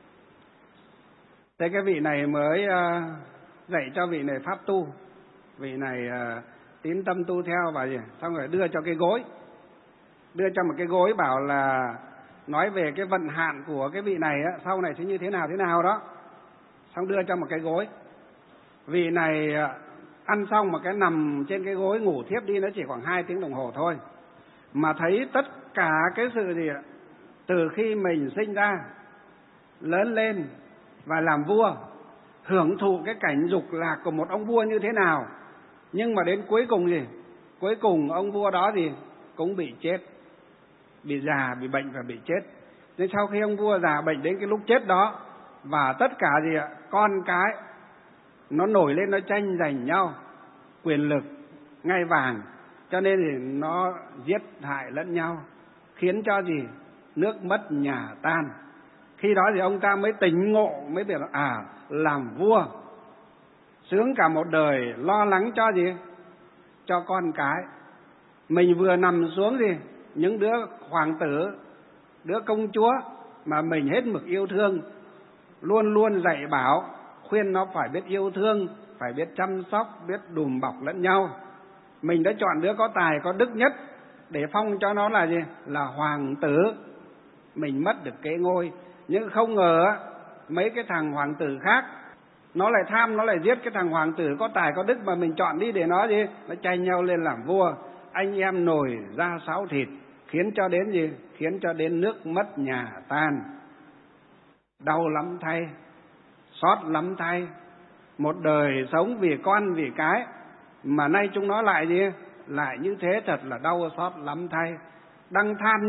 Thế cái vị này mới dạy cho vị này pháp tu. Vị này tín tâm tu theo và xong rồi đưa cho cái gối. Đưa cho một cái gối bảo là nói về cái vận hạn của cái vị này á, sau này sẽ như thế nào đó. Xong đưa cho một cái gối. Vị này ăn xong mà cái nằm trên cái gối ngủ thiếp đi, nó chỉ khoảng 2 tiếng đồng hồ thôi. Mà thấy tất cả cái sự gì ạ? Từ khi mình sinh ra, lớn lên và làm vua, hưởng thụ cái cảnh dục lạc của một ông vua như thế nào. Nhưng mà đến cuối cùng gì? Cuối cùng ông vua đó gì? Cũng bị chết. Bị già, bị bệnh và bị chết. Nên sau khi ông vua già bệnh đến cái lúc chết đó, và tất cả gì ạ? Con cái nó nổi lên, nó tranh giành nhau quyền lực, ngai vàng, cho nên thì nó giết hại lẫn nhau, khiến cho gì? Nước mất nhà tan. Khi đó thì ông ta mới tỉnh ngộ, mới biết là làm vua sướng cả một đời, lo lắng cho gì? Cho con cái. Mình vừa nằm xuống gì? Những đứa hoàng tử, đứa công chúa mà mình hết mực yêu thương, luôn luôn dạy bảo, khuyên nó phải biết yêu thương, phải biết chăm sóc, biết đùm bọc lẫn nhau. Mình đã chọn đứa có tài, có đức nhất để phong cho nó là gì? Là hoàng tử. Mình mất được kế ngôi. Nhưng không ngờ mấy cái thằng hoàng tử khác nó lại tham, nó lại giết cái thằng hoàng tử có tài có đức mà mình chọn đi để nó gì? Nó tranh nhau lên làm vua. Anh em nổi ra sáo thịt, khiến cho đến gì? Khiến cho đến nước mất nhà tan. Đau lắm thay, xót lắm thay. Một đời sống vì con vì cái mà nay chúng nó lại gì? Lại như thế, thật là đau xót lắm thay. Đăng than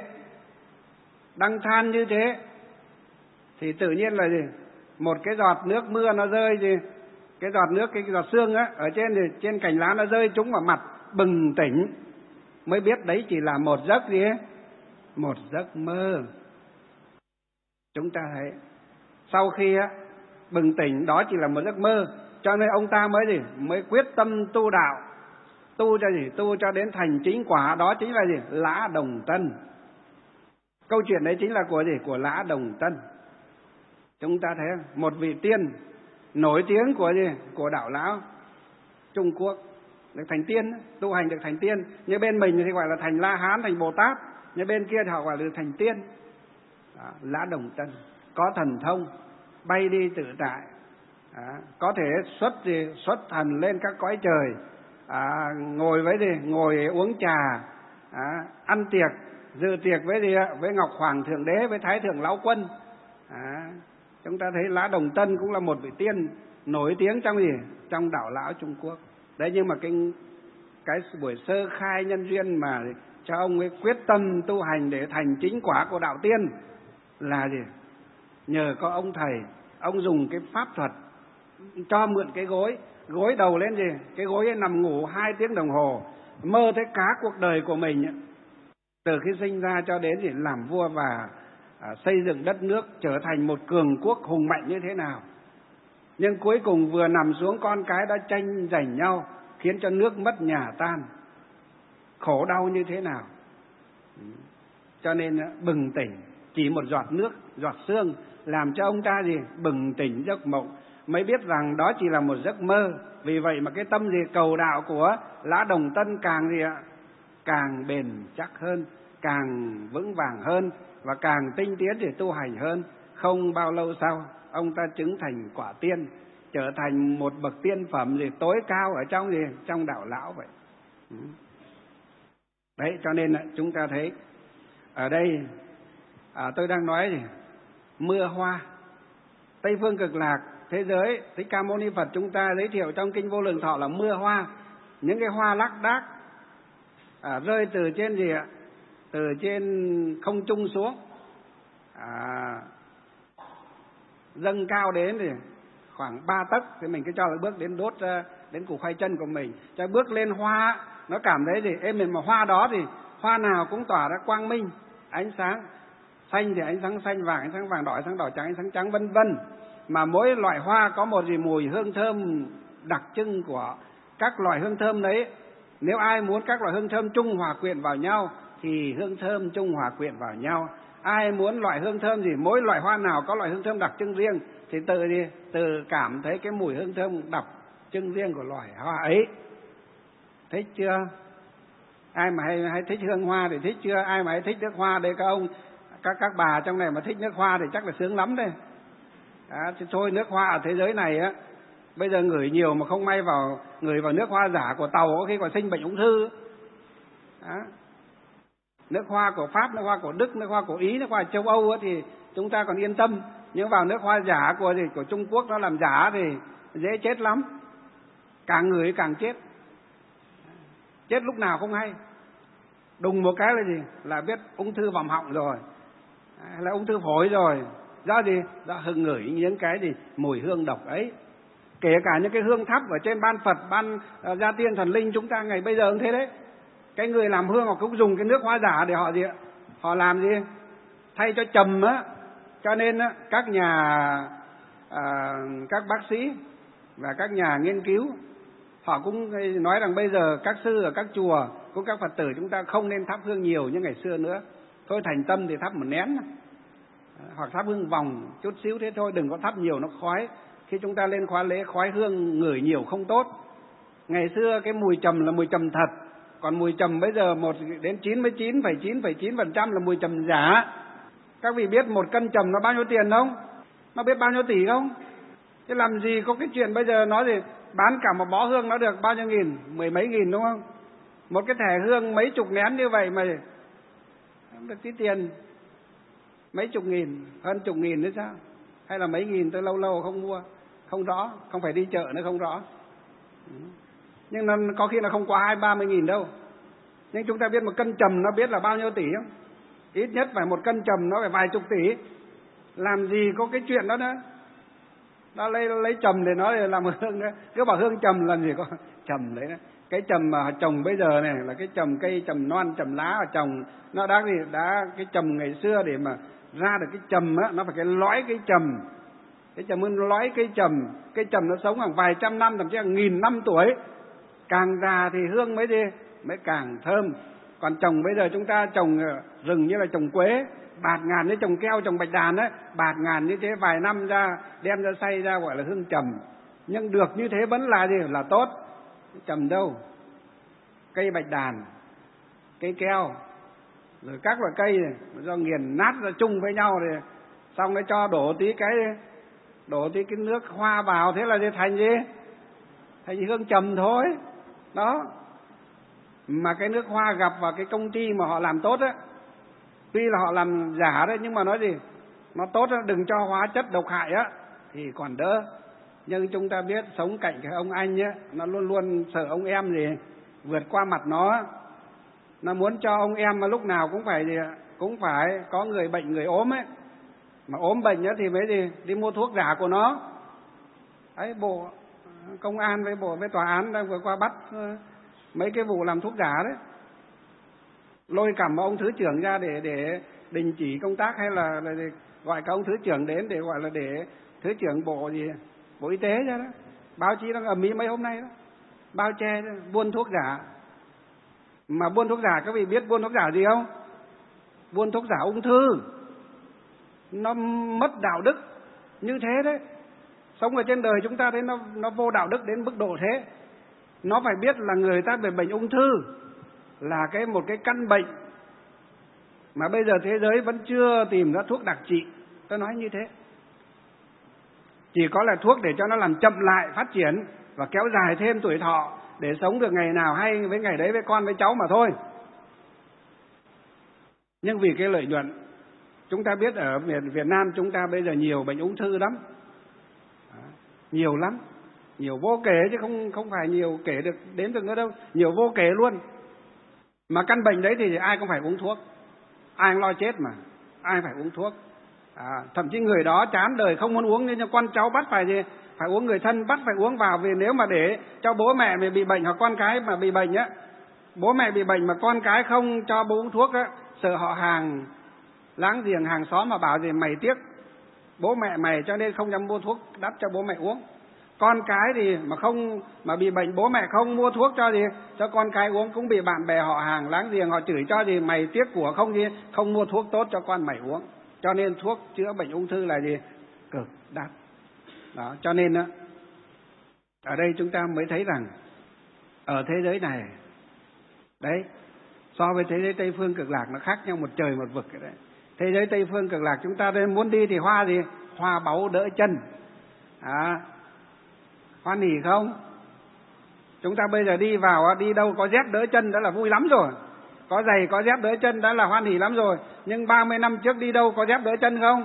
như thế thì tự nhiên là gì? Một cái giọt nước mưa nó rơi gì? Cái giọt nước, cái giọt sương á, ở trên cành lá nó rơi trúng vào mặt, bừng tỉnh, mới biết đấy chỉ là một giấc gì ấy? Một giấc mơ. Chúng ta thấy sau khi bừng tỉnh đó chỉ là một giấc mơ, cho nên ông ta mới gì? Mới quyết tâm tu đạo. Tu cho gì? Tu cho đến thành chính quả. Đó chính là gì? Lã Đồng Tân. Câu chuyện đấy chính là của gì? Của Lã Đồng Tân. Chúng ta thấy một vị tiên nổi tiếng của gì? Của đạo lão Trung Quốc, được thành tiên, tu hành được thành tiên. Như bên mình thì gọi là thành La Hán, thành Bồ Tát. Như bên kia thì họ gọi là được thành tiên. Đó, Lã Đồng Tân có thần thông, bay đi tự tại, có thể xuất thần lên các cõi trời, ngồi với gì? Ngồi uống trà, ăn tiệc, dự tiệc với gì? Với Ngọc Hoàng Thượng Đế, với Thái Thượng Lão Quân. Chúng ta thấy Lã Đồng Tân cũng là một vị tiên nổi tiếng trong gì? Trong đạo lão Trung Quốc. Đấy, nhưng mà cái buổi sơ khai nhân duyên mà cho ông ấy quyết tâm tu hành để thành chính quả của đạo tiên là gì? Nhờ có ông thầy, ông dùng cái pháp thuật cho mượn cái gối đầu lên gì? Cái gối ấy nằm ngủ 2 tiếng đồng hồ, mơ thấy cả cuộc đời của mình từ khi sinh ra cho đến gì? Làm vua và xây dựng đất nước, trở thành một cường quốc hùng mạnh như thế nào. Nhưng cuối cùng vừa nằm xuống, con cái đã tranh giành nhau, khiến cho nước mất nhà tan, khổ đau như thế nào. Cho nên bừng tỉnh, chỉ một giọt nước, giọt sương làm cho ông ta gì? Bừng tỉnh giấc mộng, mới biết rằng đó chỉ là một giấc mơ. Vì vậy mà cái tâm gì? Cầu đạo của Lã Đồng Tân càng gì ạ? Càng bền chắc hơn, càng vững vàng hơn, và càng tinh tiến để tu hành hơn. Không bao lâu sau, ông ta chứng thành quả tiên, trở thành một bậc tiên phẩm gì? Tối cao ở trong gì? Trong đạo lão vậy. Đấy, cho nên chúng ta thấy ở đây tôi đang nói gì? Mưa hoa. Tây phương cực lạc, thế giới Thích Ca Mâu Ni Phật chúng ta giới thiệu trong kinh Vô Lượng Thọ là mưa hoa. Những cái hoa lác đác rơi từ trên gì ạ? Từ trên không trung xuống, dâng cao đến thì khoảng 3 tấc, thì mình cứ cho là bước đến đốt đến củ khoai chân của mình. Cho bước lên hoa, nó cảm thấy gì êm mềm, mà hoa đó thì hoa nào cũng tỏa ra quang minh, ánh sáng xanh thì ánh sáng xanh, vàng ánh sáng vàng, đỏ ánh sáng đỏ, trắng ánh sáng trắng, vân vân. Mà mỗi loại hoa có một gì mùi hương thơm đặc trưng của các loại hương thơm đấy. Nếu ai muốn các loại hương thơm chung hòa quyện vào nhau thì hương thơm chung hòa quyện vào nhau. Ai muốn loại hương thơm gì, mỗi loại hoa nào có loại hương thơm đặc trưng riêng thì tự cảm thấy cái mùi hương thơm đặc trưng riêng của loài hoa ấy. Thích chưa? Ai mà hay thích hương hoa thì thích chưa? Ai mà hay thích nước hoa đây các ông, các bà trong này mà thích nước hoa thì chắc là sướng lắm đây. Thì thôi, nước hoa ở thế giới này á, bây giờ ngửi nhiều mà không may ngửi vào nước hoa giả của Tàu có khi còn sinh bệnh ung thư. Nước hoa của Pháp, nước hoa của Đức, nước hoa của Ý, nước hoa châu Âu thì chúng ta còn yên tâm. Nhưng vào nước hoa giả của Trung Quốc nó làm giả thì dễ chết lắm. Càng ngửi càng chết. Chết lúc nào không hay. Đùng một cái là gì? Là biết ung thư vòm họng rồi, hay là ung thư phổi rồi. Do gì? Do hừng ngửi những cái mùi hương độc ấy. Kể cả những cái hương thắp ở trên ban Phật, ban gia tiên thần linh chúng ta ngày bây giờ cũng thế đấy. Cái người làm hương họ cũng dùng cái nước hoa giả để họ gì ạ? Họ làm gì? Thay cho trầm á. Cho nên á, các bác sĩ và các nhà nghiên cứu họ cũng nói rằng bây giờ các sư ở các chùa cũng các Phật tử chúng ta không nên thắp hương nhiều như ngày xưa nữa. Thôi thành tâm thì thắp một nén, hoặc thắp hương vòng chút xíu thế thôi, đừng có thắp nhiều nó khói. Khi chúng ta lên khóa lễ khói hương ngửi nhiều không tốt. Ngày xưa cái mùi trầm là mùi trầm thật, còn mùi trầm bây giờ 99,9% là mùi trầm giả. Các vị biết 1 cân trầm nó bao nhiêu tiền không? Nó biết bao nhiêu tỷ không? Thế làm gì có cái chuyện bây giờ nói gì bán cả một bó hương nó được bao nhiêu nghìn, 10 mấy nghìn đúng không? Một cái thẻ hương mấy chục nén như vậy mà không được tí tiền mấy chục nghìn, hơn chục nghìn nữa sao? Hay là mấy nghìn, tôi lâu lâu không mua, không rõ, không phải đi chợ nữa không rõ. Nhưng nó có khi là không quá 20-30 nghìn đâu. Nhưng chúng ta biết 1 cân trầm nó biết là bao nhiêu tỷ không? Ít nhất phải 1 cân trầm nó phải vài chục tỷ. Làm gì có cái chuyện đó nữa. Nó lấy trầm để nói làm hương nữa. Cứ bảo hương trầm làm gì có trầm đấy. Cái trầm mà trồng bây giờ này là cái trầm cây, trầm non, trầm lá ở trồng. Nó đã cái trầm ngày xưa để mà ra được cái trầm á, nó phải cái lõi cái trầm. Cái trầm hơn lõi cây trầm. Cây trầm nó sống hàng vài trăm năm, thậm chí hàng nghìn năm tuổi. Càng già thì hương mới càng thơm. Còn trồng bây giờ chúng ta trồng rừng như là trồng quế, bạt ngàn như trồng keo, trồng bạch đàn ấy, bạt ngàn như thế vài năm ra đem ra xay ra gọi là hương trầm. Nhưng được như thế vẫn là gì? Là tốt. Trầm đâu? Cây bạch đàn, cây keo, rồi các loại cây này, do nghiền nát ra chung với nhau thì xong rồi cho đổ tí cái nước hoa vào, thế là thành gì? Thành hương trầm thôi. Đó. Mà cái nước hoa gặp vào cái công ty mà họ làm tốt á, tuy là họ làm giả đấy nhưng mà nói gì? Nó tốt á, đừng cho hóa chất độc hại á thì còn đỡ. Nhưng chúng ta biết sống cạnh cái ông anh á, nó luôn luôn sợ ông em gì vượt qua mặt nó. Nó muốn cho ông em mà lúc nào cũng phải có người bệnh người ốm ấy. Mà ốm bệnh á thì mới đi mua thuốc giả của nó. Đấy, bộ công an với tòa án đang vừa qua bắt mấy cái vụ làm thuốc giả đấy. Lôi cả ông thứ trưởng ra để đình chỉ công tác, hay là gọi cả ông thứ trưởng đến để gọi là để thứ trưởng bộ y tế ra đó. Báo chí đang ầm ĩ mấy hôm nay đó, bao che buôn thuốc giả. Mà buôn thuốc giả, các vị biết buôn thuốc giả gì không? Buôn thuốc giả ung thư. Nó mất đạo đức như thế đấy. Sống ở trên đời chúng ta thấy nó vô đạo đức đến mức độ thế. Nó phải biết là người ta bị bệnh ung thư là một cái căn bệnh mà bây giờ thế giới vẫn chưa tìm ra thuốc đặc trị. Tôi nói như thế. Chỉ có là thuốc để cho nó làm chậm lại phát triển và kéo dài thêm tuổi thọ để sống được ngày nào hay với ngày đấy với con với cháu mà thôi. Nhưng vì cái lợi nhuận, chúng ta biết ở Việt Nam chúng ta bây giờ nhiều bệnh ung thư lắm. Nhiều lắm, nhiều vô kể chứ không phải nhiều kể được đến được nữa đâu, nhiều vô kể luôn. Mà căn bệnh đấy thì ai cũng phải uống thuốc, ai cũng lo chết mà, ai phải uống thuốc. Thậm chí người đó chán đời không muốn uống, nên cho con cháu bắt phải gì? Phải uống, người thân bắt phải uống vào. Vì nếu mà để cho bố mẹ mà bị bệnh hoặc con cái mà bị bệnh á, bố mẹ bị bệnh mà con cái không cho bố uống thuốc á, sợ họ hàng láng giềng hàng xóm mà bảo gì mày tiếc bố mẹ mày cho nên không dám mua thuốc đắp cho bố mẹ uống. Con cái thì mà bị bệnh, bố mẹ không mua thuốc cho gì cho con cái uống, cũng bị bạn bè họ hàng láng giềng họ chửi cho gì mày tiếc của không mua thuốc tốt cho con mày uống. Cho nên thuốc chữa bệnh ung thư là gì? Cực đắt. Đó, cho nên đó, ở đây chúng ta mới thấy rằng ở thế giới này đấy, so với thế giới Tây phương Cực Lạc nó khác nhau một trời một vực đấy. Thế giới Tây phương Cực Lạc chúng ta muốn đi thì hoa gì? Hoa báu đỡ chân. Hoan hỉ không? Chúng ta bây giờ đi vào, đi đâu có dép đỡ chân đã là vui lắm rồi. Có giày có dép đỡ chân đã là hoan hỉ lắm rồi. Nhưng 30 năm trước đi đâu có dép đỡ chân không?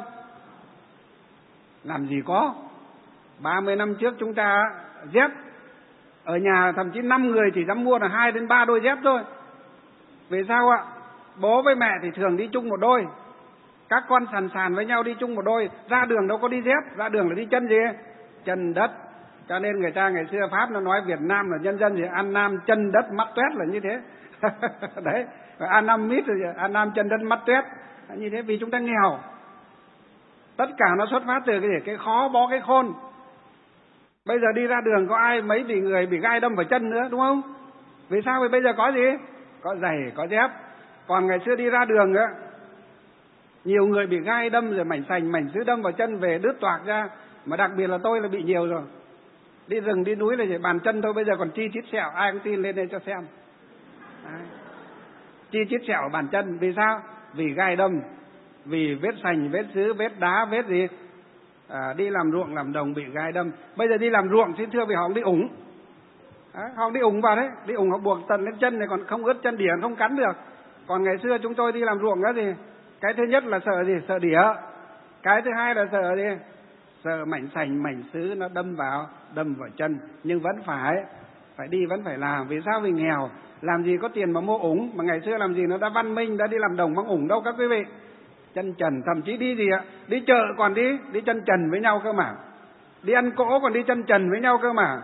Làm gì có. 30 năm trước chúng ta dép ở nhà thậm chí 5 người chỉ dám mua là 2 đến 3 đôi dép thôi. Vì sao ạ? Bố với mẹ thì thường đi chung một đôi, các con sàn sàn với nhau đi chung một đôi, ra đường đâu có đi dép, ra đường là đi chân gì? Chân đất. Cho nên người ta ngày xưa Pháp nó nói Việt Nam là nhân dân gì? An Nam chân đất mắt toét là như thế. Đấy, An Nam mít rồi, An Nam chân đất mắt toét như thế, vì chúng ta nghèo. Tất cả nó xuất phát từ cái gì? Cái khó bó cái khôn. Bây giờ đi ra đường có ai mấy người bị gai đâm vào chân nữa, đúng không? Vì sao? Vì bây giờ có gì? Có giày, có dép. Còn ngày xưa đi ra đường á, nhiều người bị gai đâm rồi mảnh sành, mảnh sứ đâm vào chân về đứt toạc ra. Mà đặc biệt là tôi là bị nhiều rồi. Đi rừng, đi núi là chỉ bàn chân thôi, bây giờ còn chi chít sẹo, ai cũng tin lên đây cho xem. Đấy. Chi chít sẹo ở bàn chân, vì sao? Vì gai đâm, vì vết sành, vết sứ, vết đá, vết gì? Đi làm ruộng, làm đồng bị gai đâm. Bây giờ đi làm ruộng, xin thưa vì họ đi ủng. Họ đi ủng vào đấy, đi ủng họ buộc tận lên chân này còn không ướt chân đỉa, không cắn được. Còn ngày xưa chúng tôi đi làm ruộng đó thì cái thứ nhất là sợ gì? Sợ đỉa. Cái thứ hai là sợ gì? Sợ mảnh sành, mảnh sứ nó đâm vào chân. Nhưng vẫn phải đi, vẫn phải làm. Vì sao? Vì nghèo. Làm gì có tiền mà mua ủng. Mà ngày xưa làm gì nó đã văn minh, đã đi làm đồng bằng ủng đâu các quý vị. Chân trần, thậm chí đi gì ạ? Đi chợ còn đi chân trần với nhau cơ mà. Đi ăn cỗ còn đi chân trần với nhau cơ mà.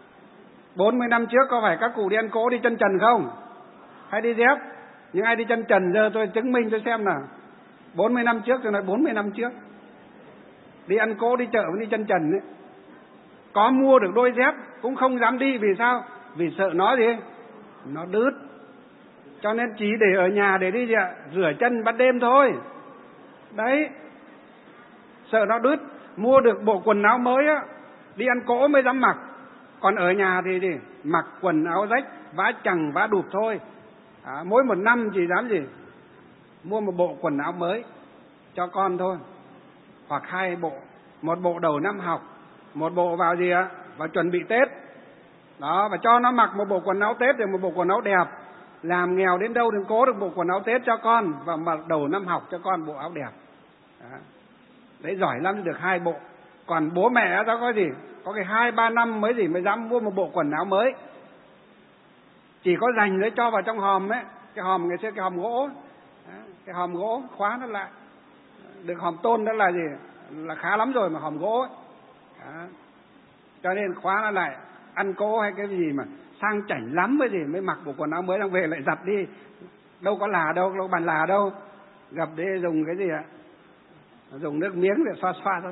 40 năm trước có phải các cụ đi ăn cỗ đi chân trần không? Hay đi dép? Nhưng ai đi chân trần giờ tôi chứng minh tôi xem nào. 40 năm trước tôi nói 40 năm trước. Đi ăn cỗ đi chợ đi chân trần ấy. Có mua được đôi dép cũng không dám đi, vì sao? Vì sợ nó gì? Nó đứt. Cho nên chỉ để ở nhà để đi gì ạ? Rửa chân ban đêm thôi. Đấy. Sợ nó đứt. Mua được bộ quần áo mới á, đi ăn cỗ mới dám mặc. Còn ở nhà thì gì? Mặc quần áo rách, vá chằng vá đụp thôi. Mỗi một năm chỉ dám gì? Mua một bộ quần áo mới cho con thôi. Hoặc 2 bộ. Một bộ đầu năm học, một bộ vào gì ạ? Vào chuẩn bị Tết. Đó, và cho nó mặc một bộ quần áo Tết rồi một bộ quần áo đẹp. Làm nghèo đến đâu đừng cố được bộ quần áo Tết cho con, và mặc đầu năm học cho con bộ áo đẹp. Đấy, giỏi lắm được 2 bộ. Còn bố mẹ đó có gì? Có cái 2-3 năm mới dám mua một bộ quần áo mới. Chỉ có dành để cho vào trong hòm ấy. Cái hòm ngày xưa cái hòm gỗ. Cái hòm gỗ khóa nó lại. Được hòm tôn đó là gì? Là khá lắm rồi mà hòm gỗ ấy. Cho nên khóa nó lại. Ăn cỗ hay cái gì mà sang chảnh lắm mới mặc bộ quần áo mới đang về lại giặt đi. Đâu có là đâu có bàn là đâu. Gặp đi dùng cái gì ạ? Dùng nước miếng để xoa.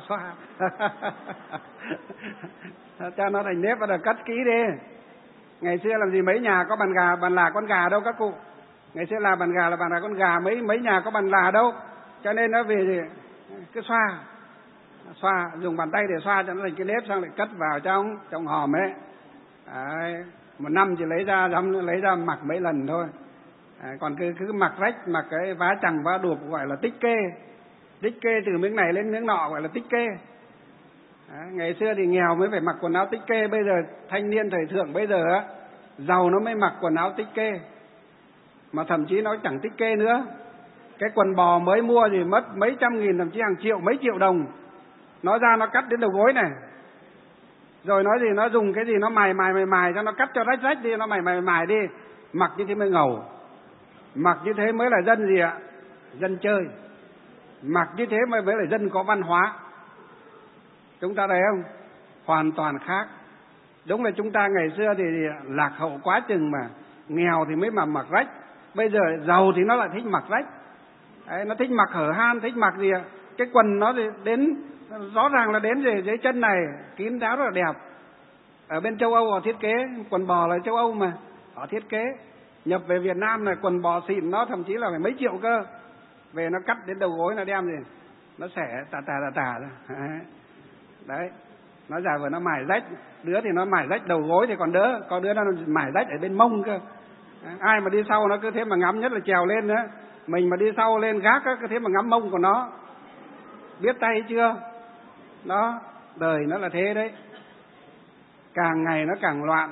Cho nó thành nếp và được cắt kỹ đi. Ngày xưa làm gì mấy nhà có bàn là con gà đâu các cụ. Ngày xưa là bàn gà con gà, mấy nhà có bàn là đâu. Cho nên nó về thì cứ xoa, dùng bàn tay để xoa cho nó thành cái nếp, xong lại cất vào trong hòm ấy. Đấy, một năm chỉ lấy ra mặc mấy lần thôi. Còn cứ mặc rách, mặc cái vá chằng vá đuộc gọi là tích kê. Tích kê từ miếng này lên miếng nọ gọi là tích kê. Ngày xưa thì nghèo mới phải mặc quần áo tích kê. Bây giờ thanh niên thời thượng bây giờ á, giàu nó mới mặc quần áo tích kê. Mà thậm chí nó chẳng tích kê nữa. Cái quần bò mới mua thì mất mấy trăm nghìn, thậm chí hàng triệu, mấy triệu đồng. Nó ra nó cắt đến đầu gối này. Rồi nói gì, nó dùng cái gì nó mài cho nó cắt cho rách đi, nó mài đi. Mặc như thế mới ngầu. Mặc như thế mới là dân gì ạ? Dân chơi. Mặc như thế mới là dân có văn hóa. Chúng ta thấy không? Hoàn toàn khác. Đúng là chúng ta ngày xưa thì lạc hậu quá chừng mà, nghèo thì mới mà mặc rách. Bây giờ giàu thì nó lại thích mặc rách. Đấy, nó thích mặc hở han, thích mặc gì ạ? Cái quần nó thì đến, rõ ràng là đến dưới chân này, kín đáo rất là đẹp. Ở bên châu Âu họ thiết kế, quần bò là châu Âu mà, họ thiết kế. Nhập về Việt Nam là quần bò xịn, nó thậm chí là phải mấy triệu cơ. Về nó cắt đến đầu gối, nó đem gì, nó xẻ tà ra. Đấy, nó giả vờ nó mài rách. Đứa thì nó mài rách đầu gối thì còn đỡ, có đứa nó mài rách ở bên mông cơ. Ai mà đi sau nó cứ thế mà ngắm, nhất là trèo lên nữa. Mình mà đi sau lên gác á, cứ thế mà ngắm mông của nó. Biết tay chưa? Đó, đời nó là thế đấy. Càng ngày nó càng loạn.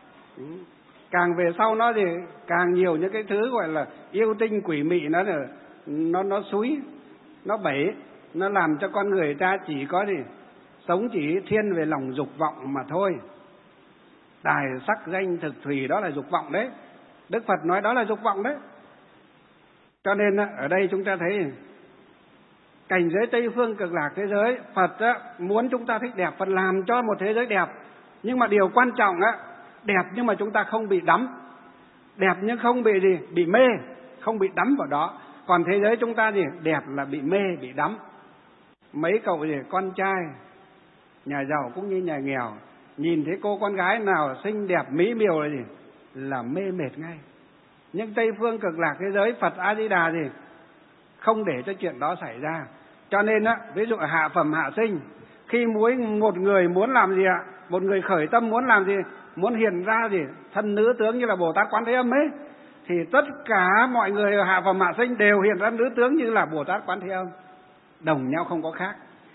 Càng về sau nó thì càng nhiều những cái thứ gọi là yêu tinh quỷ mị, nó xúi, nó bẫy, nó làm cho con người ta chỉ có gì sống chỉ thiên về lòng dục vọng mà thôi. Tài sắc danh thực thùy đó là dục vọng đấy. Đức Phật nói đó là dục vọng đấy. Cho nên ở đây chúng ta thấy cảnh giới Tây Phương Cực Lạc thế giới, Phật muốn chúng ta thích đẹp, Phật làm cho một thế giới đẹp. Nhưng mà điều quan trọng đẹp nhưng mà chúng ta không bị đắm. Đẹp nhưng không bị gì? Bị mê, không bị đắm vào đó. Còn thế giới chúng ta gì? Đẹp là bị mê, bị đắm. Mấy cậu gì? Con trai, nhà giàu cũng như nhà nghèo, nhìn thấy cô con gái nào xinh đẹp mỹ miều là gì? Là mê mệt ngay. Nhưng Tây Phương Cực Lạc thế giới, Phật A Di Đà gì? Không để cho chuyện đó xảy ra. Cho nên ví dụ hạ phẩm hạ sinh, khi một người muốn làm gì ạ? Một người khởi tâm muốn làm gì? Muốn hiện ra gì? Thân nữ tướng như là Bồ Tát Quán Thế Âm ấy, thì tất cả mọi người ở hạ phẩm hạ sinh đều hiện ra nữ tướng như là Bồ Tát Quán Thế Âm, đồng nhau không có khác.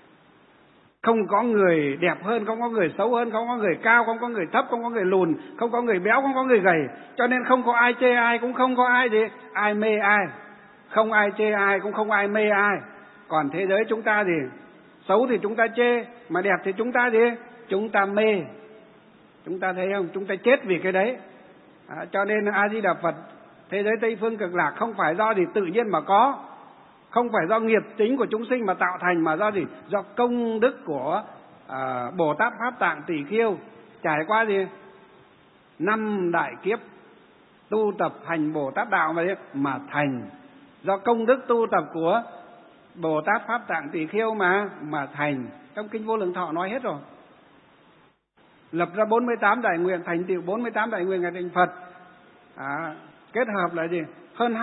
Không có người đẹp hơn, không có người xấu hơn, không có người cao, không có người thấp, không có người lùn, không có người béo, không có người gầy. Cho nên không có ai chê ai, cũng không có ai gì ai mê ai. Không ai chê ai, cũng không ai mê ai. Còn thế giới chúng ta gì? Xấu thì chúng ta chê, mà đẹp thì chúng ta gì? Chúng ta mê. Chúng ta thấy không? Chúng ta chết vì cái đấy. Cho nên A Di Đà Phật, thế giới Tây Phương Cực Lạc không phải do gì tự nhiên mà có, không phải do nghiệp tính của chúng sinh mà tạo thành, mà do gì? Do công đức của Bồ Tát Pháp Tạng Tỷ Khiêu trải qua gì? 5 đại kiếp tu tập hành Bồ Tát đạo mà thành. Do công đức tu tập của Bồ Tát Pháp Tạng Tỷ Khiêu mà thành. Trong Kinh Vô Lượng Thọ nói hết rồi. Lập ra 48 đại nguyện, thành tựu 48 đại nguyện ngày thành Phật. Kết hợp là gì? Hơn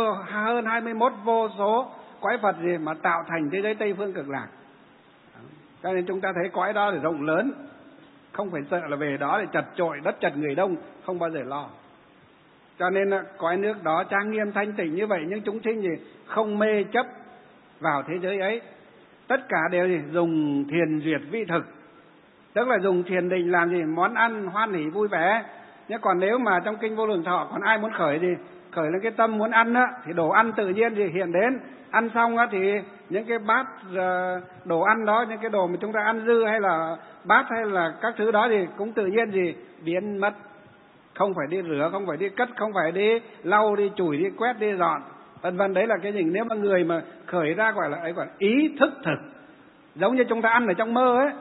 21 vô số cõi Phật gì mà tạo thành thế giới Tây Phương Cực Lạc. Cho nên chúng ta thấy cõi đó là rộng lớn, không phải sợ là về đó để chật chội, đất chật người đông, không bao giờ lo. Cho nên cõi nước đó trang nghiêm thanh tịnh như vậy, nhưng chúng sinh gì không mê chấp vào thế giới ấy. Tất cả đều gì? Dùng thiền duyệt vi thực, tức là dùng thiền định làm gì? Món ăn hoan hỷ vui vẻ. Nhưng còn nếu mà trong Kinh Vô Lượng Thọ còn ai muốn khởi gì? Khởi lên cái tâm muốn ăn thì đồ ăn tự nhiên gì hiện đến. Ăn xong thì những cái bát đồ ăn đó, những cái đồ mà chúng ta ăn dư hay là bát hay là các thứ đó thì cũng tự nhiên gì biến mất. Không phải đi rửa, không phải đi cất, không phải đi lau, đi chùi, đi quét, đi dọn, vân vân. Đấy là cái gì? Nếu mà người mà khởi ra gọi là ý thức thực, giống như chúng ta ăn ở trong mơ ấy.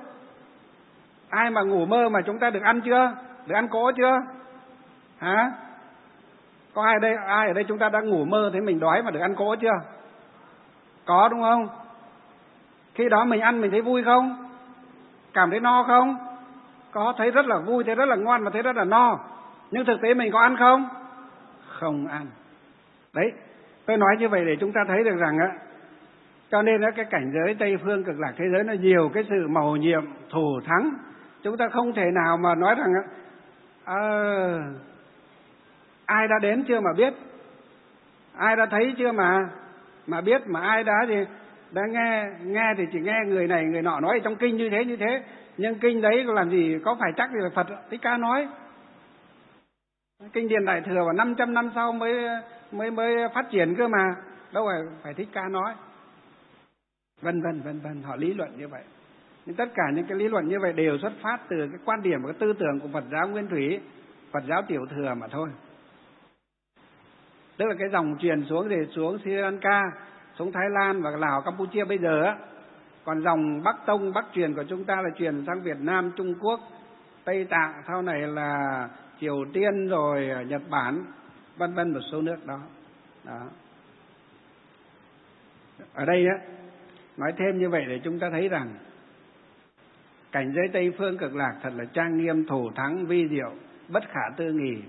Ai mà ngủ mơ mà chúng ta được ăn chưa? Được ăn cỗ chưa? Hả? Có ai ở đây chúng ta đang ngủ mơ thấy mình đói mà được ăn cỗ chưa? Có đúng không? Khi đó mình ăn mình thấy vui không? Cảm thấy no không? Có, thấy rất là vui, thấy rất là ngon và thấy rất là no. Nhưng thực tế mình có ăn không? Không ăn. Đấy, tôi nói như vậy để chúng ta thấy được rằng cho nên cái cảnh giới Tây Phương Cực Lạc thế giới nó nhiều cái sự mầu nhiệm, thù thắng. Chúng ta không thể nào mà nói rằng ai đã đến chưa mà biết, ai đã thấy chưa mà biết, mà ai đã nghe thì chỉ nghe người này người nọ nói trong kinh như thế, nhưng kinh đấy làm gì có phải chắc là Phật Thích Ca nói. Kinh Điển Đại Thừa vào 500 năm sau mới phát triển cơ mà, đâu phải Thích Ca nói. Vân vân, họ lý luận như vậy. Nhưng tất cả những cái lý luận như vậy đều xuất phát từ cái quan điểm và cái tư tưởng của Phật giáo Nguyên Thủy, Phật giáo Tiểu Thừa mà thôi. Tức là cái dòng truyền xuống Sri Lanka, xuống Thái Lan và Lào, Campuchia bây giờ á. Còn dòng Bắc Tông, Bắc truyền của chúng ta là truyền sang Việt Nam, Trung Quốc, Tây Tạng, sau này là Triều Tiên rồi Nhật Bản, vân vân, một số nước đó. Ở đây á, nói thêm như vậy để chúng ta thấy rằng cảnh giới Tây Phương Cực Lạc thật là trang nghiêm, thù thắng, vi diệu, bất khả tư nghị,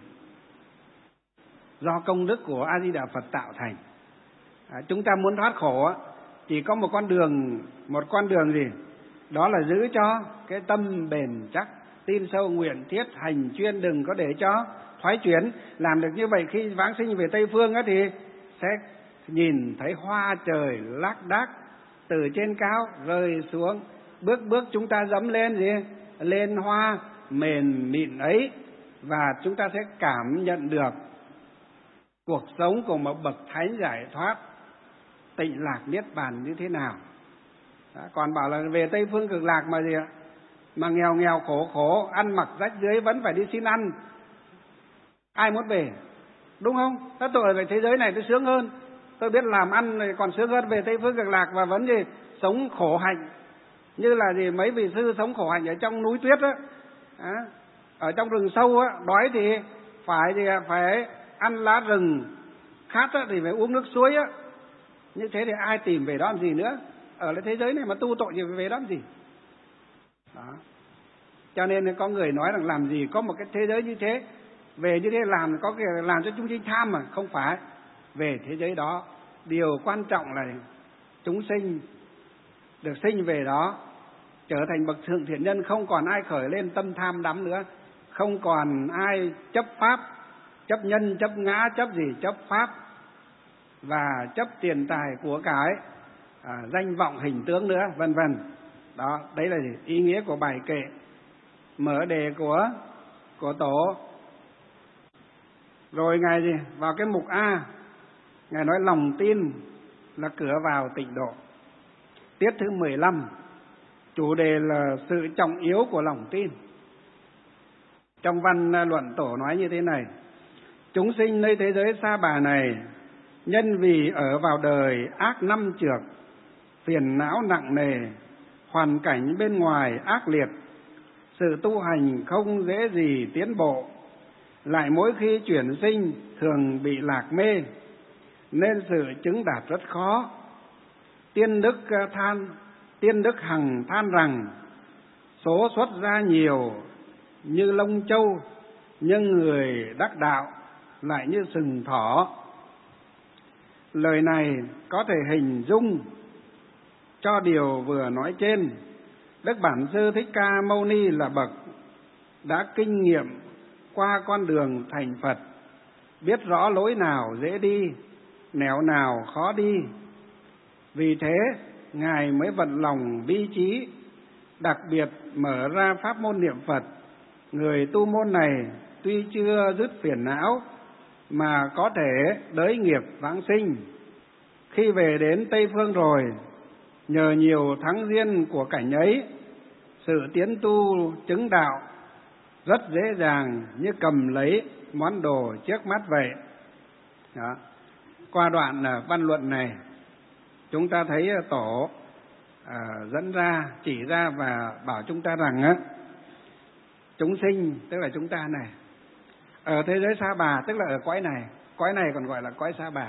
do công đức của A Di Đà Phật tạo thành. Chúng ta muốn thoát khổ á, chỉ có một con đường gì? Đó là giữ cho cái tâm bền chắc, tin sâu, nguyện thiết, hành chuyên, đừng có để cho thoái chuyển. Làm được như vậy, khi vãng sinh về Tây Phương á thì sẽ nhìn thấy hoa trời lác đác từ trên cao rơi xuống. Bước bước chúng ta dẫm lên gì? Lên hoa mềm mịn ấy, và chúng ta sẽ cảm nhận được cuộc sống của một bậc thánh giải thoát, tịnh lạc niết bàn như thế nào. Còn bảo là về Tây Phương Cực Lạc mà gì ạ? Mà nghèo nghèo khổ khổ, ăn mặc rách rưới vẫn phải đi xin ăn, ai muốn về, đúng không? Tất tội về thế giới này tôi sướng hơn, tôi biết làm ăn này còn sướng hơn về Tây Phương Cực Lạc, và vẫn gì sống khổ hạnh, như là gì mấy vị sư sống khổ hạnh ở trong núi tuyết á, ở trong rừng sâu á, đói thì phải ăn lá rừng, khát á thì phải uống nước suối á. Như thế thì ai tìm về đó làm gì nữa? Ở lại thế giới này mà tu tội thì về đó làm gì? Đó. Cho nên có người nói rằng làm gì có một cái thế giới như thế, về như thế làm cho chúng sinh tham, mà không phải. Về thế giới đó, điều quan trọng là chúng sinh được sinh về đó, trở thành bậc thượng thiện nhân, không còn ai khởi lên tâm tham đắm nữa, không còn ai chấp pháp, chấp nhân, chấp ngã, chấp gì? Chấp pháp và chấp tiền tài của cải, danh vọng hình tướng nữa, vân vân. Đó, đấy là gì? Ý nghĩa của bài kệ mở đề của tổ. Rồi ngài gì? Vào cái mục A, ngài nói lòng tin là cửa vào tịnh độ. Tiết thứ 15, chủ đề là sự trọng yếu của lòng tin. Trong văn luận tổ nói như thế này: chúng sinh nơi thế giới sa bà này, nhân vì ở vào đời ác năm trược, phiền não nặng nề, hoàn cảnh bên ngoài ác liệt, sự tu hành không dễ gì tiến bộ, lại mỗi khi chuyển sinh thường bị lạc mê, nên sự chứng đạt rất khó. Tiên đức hằng than rằng, số xuất ra nhiều như lông châu, nhưng người đắc đạo lại như sừng thỏ. Lời này có thể hình dung cho điều vừa nói trên. Đức Bản Sư Thích Ca Mâu Ni là bậc đã kinh nghiệm qua con đường thành Phật, biết rõ lối nào dễ đi, nẻo nào khó đi. Vì thế ngài mới vận lòng bi trí, đặc biệt mở ra pháp môn niệm Phật. Người tu môn này tuy chưa dứt phiền não mà có thể đới nghiệp vãng sinh. Khi về đến Tây Phương rồi, nhờ nhiều thắng duyên của cảnh ấy, sự tiến tu chứng đạo rất dễ dàng như cầm lấy món đồ trước mắt vậy. Đó. Qua đoạn văn luận này, chúng ta thấy tổ dẫn ra, chỉ ra và bảo chúng ta rằng chúng sinh, tức là chúng ta này, ở thế giới sa bà, tức là ở cõi này còn gọi là cõi sa bà.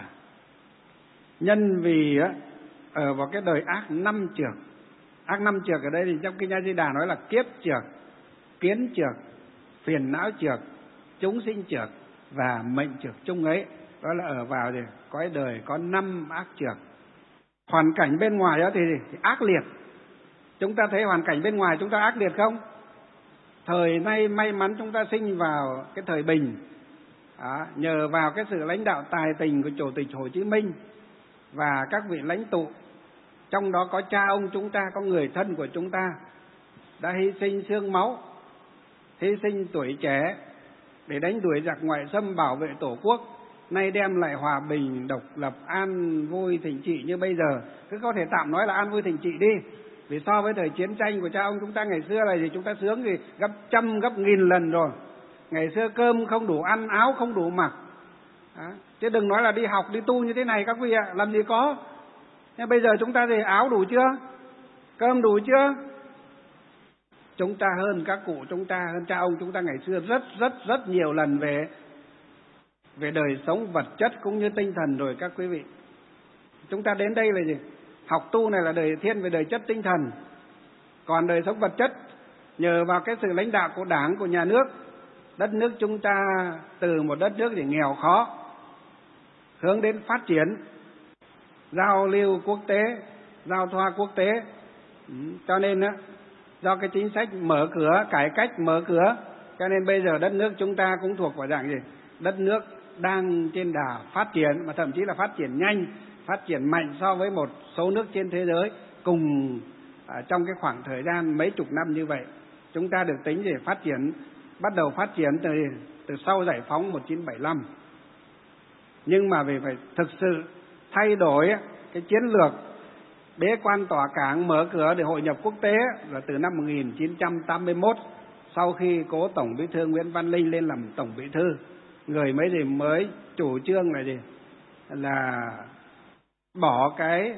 Nhân vì ở vào cái đời ác năm trược. Ác năm trược ở đây thì trong Kinh A Di Đà nói là kiếp trược, kiến trược, phiền não trược, chúng sinh trược và mệnh trược chung ấy. Đó là ở vào thì cõi đời có 5 ác trược. Hoàn cảnh bên ngoài đó thì ác liệt. Chúng ta thấy hoàn cảnh bên ngoài chúng ta ác liệt không? Thời nay may mắn chúng ta sinh vào cái thời bình, nhờ vào cái sự lãnh đạo tài tình của Chủ tịch Hồ Chí Minh và các vị lãnh tụ, trong đó có cha ông chúng ta, có người thân của chúng ta đã hy sinh xương máu, hy sinh tuổi trẻ để đánh đuổi giặc ngoại xâm, bảo vệ Tổ quốc, nay đem lại hòa bình, độc lập, an vui, thịnh trị như bây giờ. Cứ có thể tạm nói là an vui thịnh trị đi, vì so với thời chiến tranh của cha ông chúng ta ngày xưa này thì chúng ta sướng thì gấp trăm gấp nghìn lần rồi. Ngày xưa cơm không đủ ăn, áo không đủ mặc, chứ đừng nói là đi học đi tu như thế này các vị ạ, làm gì có. Nhưng bây giờ chúng ta thì áo đủ chưa? Cơm đủ chưa? Chúng ta hơn các cụ chúng ta, hơn cha ông chúng ta ngày xưa rất nhiều lần về đời sống vật chất cũng như tinh thần rồi các quý vị. Chúng ta đến đây là gì? Học tu này là thiên về đời chất tinh thần. Còn đời sống vật chất, nhờ vào cái sự lãnh đạo của Đảng, của nhà nước, đất nước chúng ta từ một đất nước thì nghèo khó hướng đến phát triển, giao lưu quốc tế, giao thoa quốc tế. Cho nên á, do cái chính sách mở cửa, cải cách mở cửa, cho nên bây giờ đất nước chúng ta cũng thuộc vào dạng gì? Đất nước đang trên đà phát triển, mà thậm chí là phát triển nhanh, phát triển mạnh so với một số nước trên thế giới cùng trong cái khoảng thời gian mấy chục năm như vậy. Chúng ta được tính để phát triển, bắt đầu phát triển từ sau giải phóng 1975. Nhưng mà vì phải thực sự thay đổi cái chiến lược bế quan tỏa cảng, mở cửa để hội nhập quốc tế là từ năm 1981, sau khi cố Tổng Bí thư Nguyễn Văn Linh lên làm Tổng Bí thư, người mới chủ trương là gì? Là bỏ cái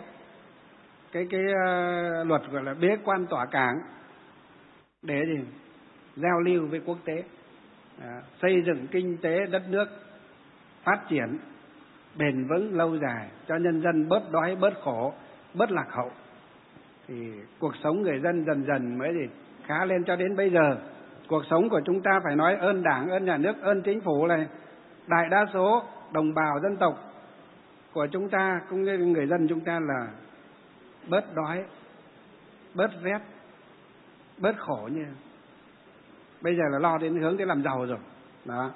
luật gọi là bế quan tỏa cảng để gì? Giao lưu với quốc tế, xây dựng kinh tế đất nước phát triển bền vững lâu dài, cho nhân dân bớt đói, bớt khổ, bớt lạc hậu, thì cuộc sống người dân dần dần mới thì khá lên. Cho đến bây giờ cuộc sống của chúng ta phải nói ơn Đảng, ơn nhà nước, ơn chính phủ này, đại đa số đồng bào dân tộc của chúng ta cũng như người dân chúng ta là bớt đói, bớt rét, bớt khổ như bây giờ là lo đến hướng để làm giàu rồi đó.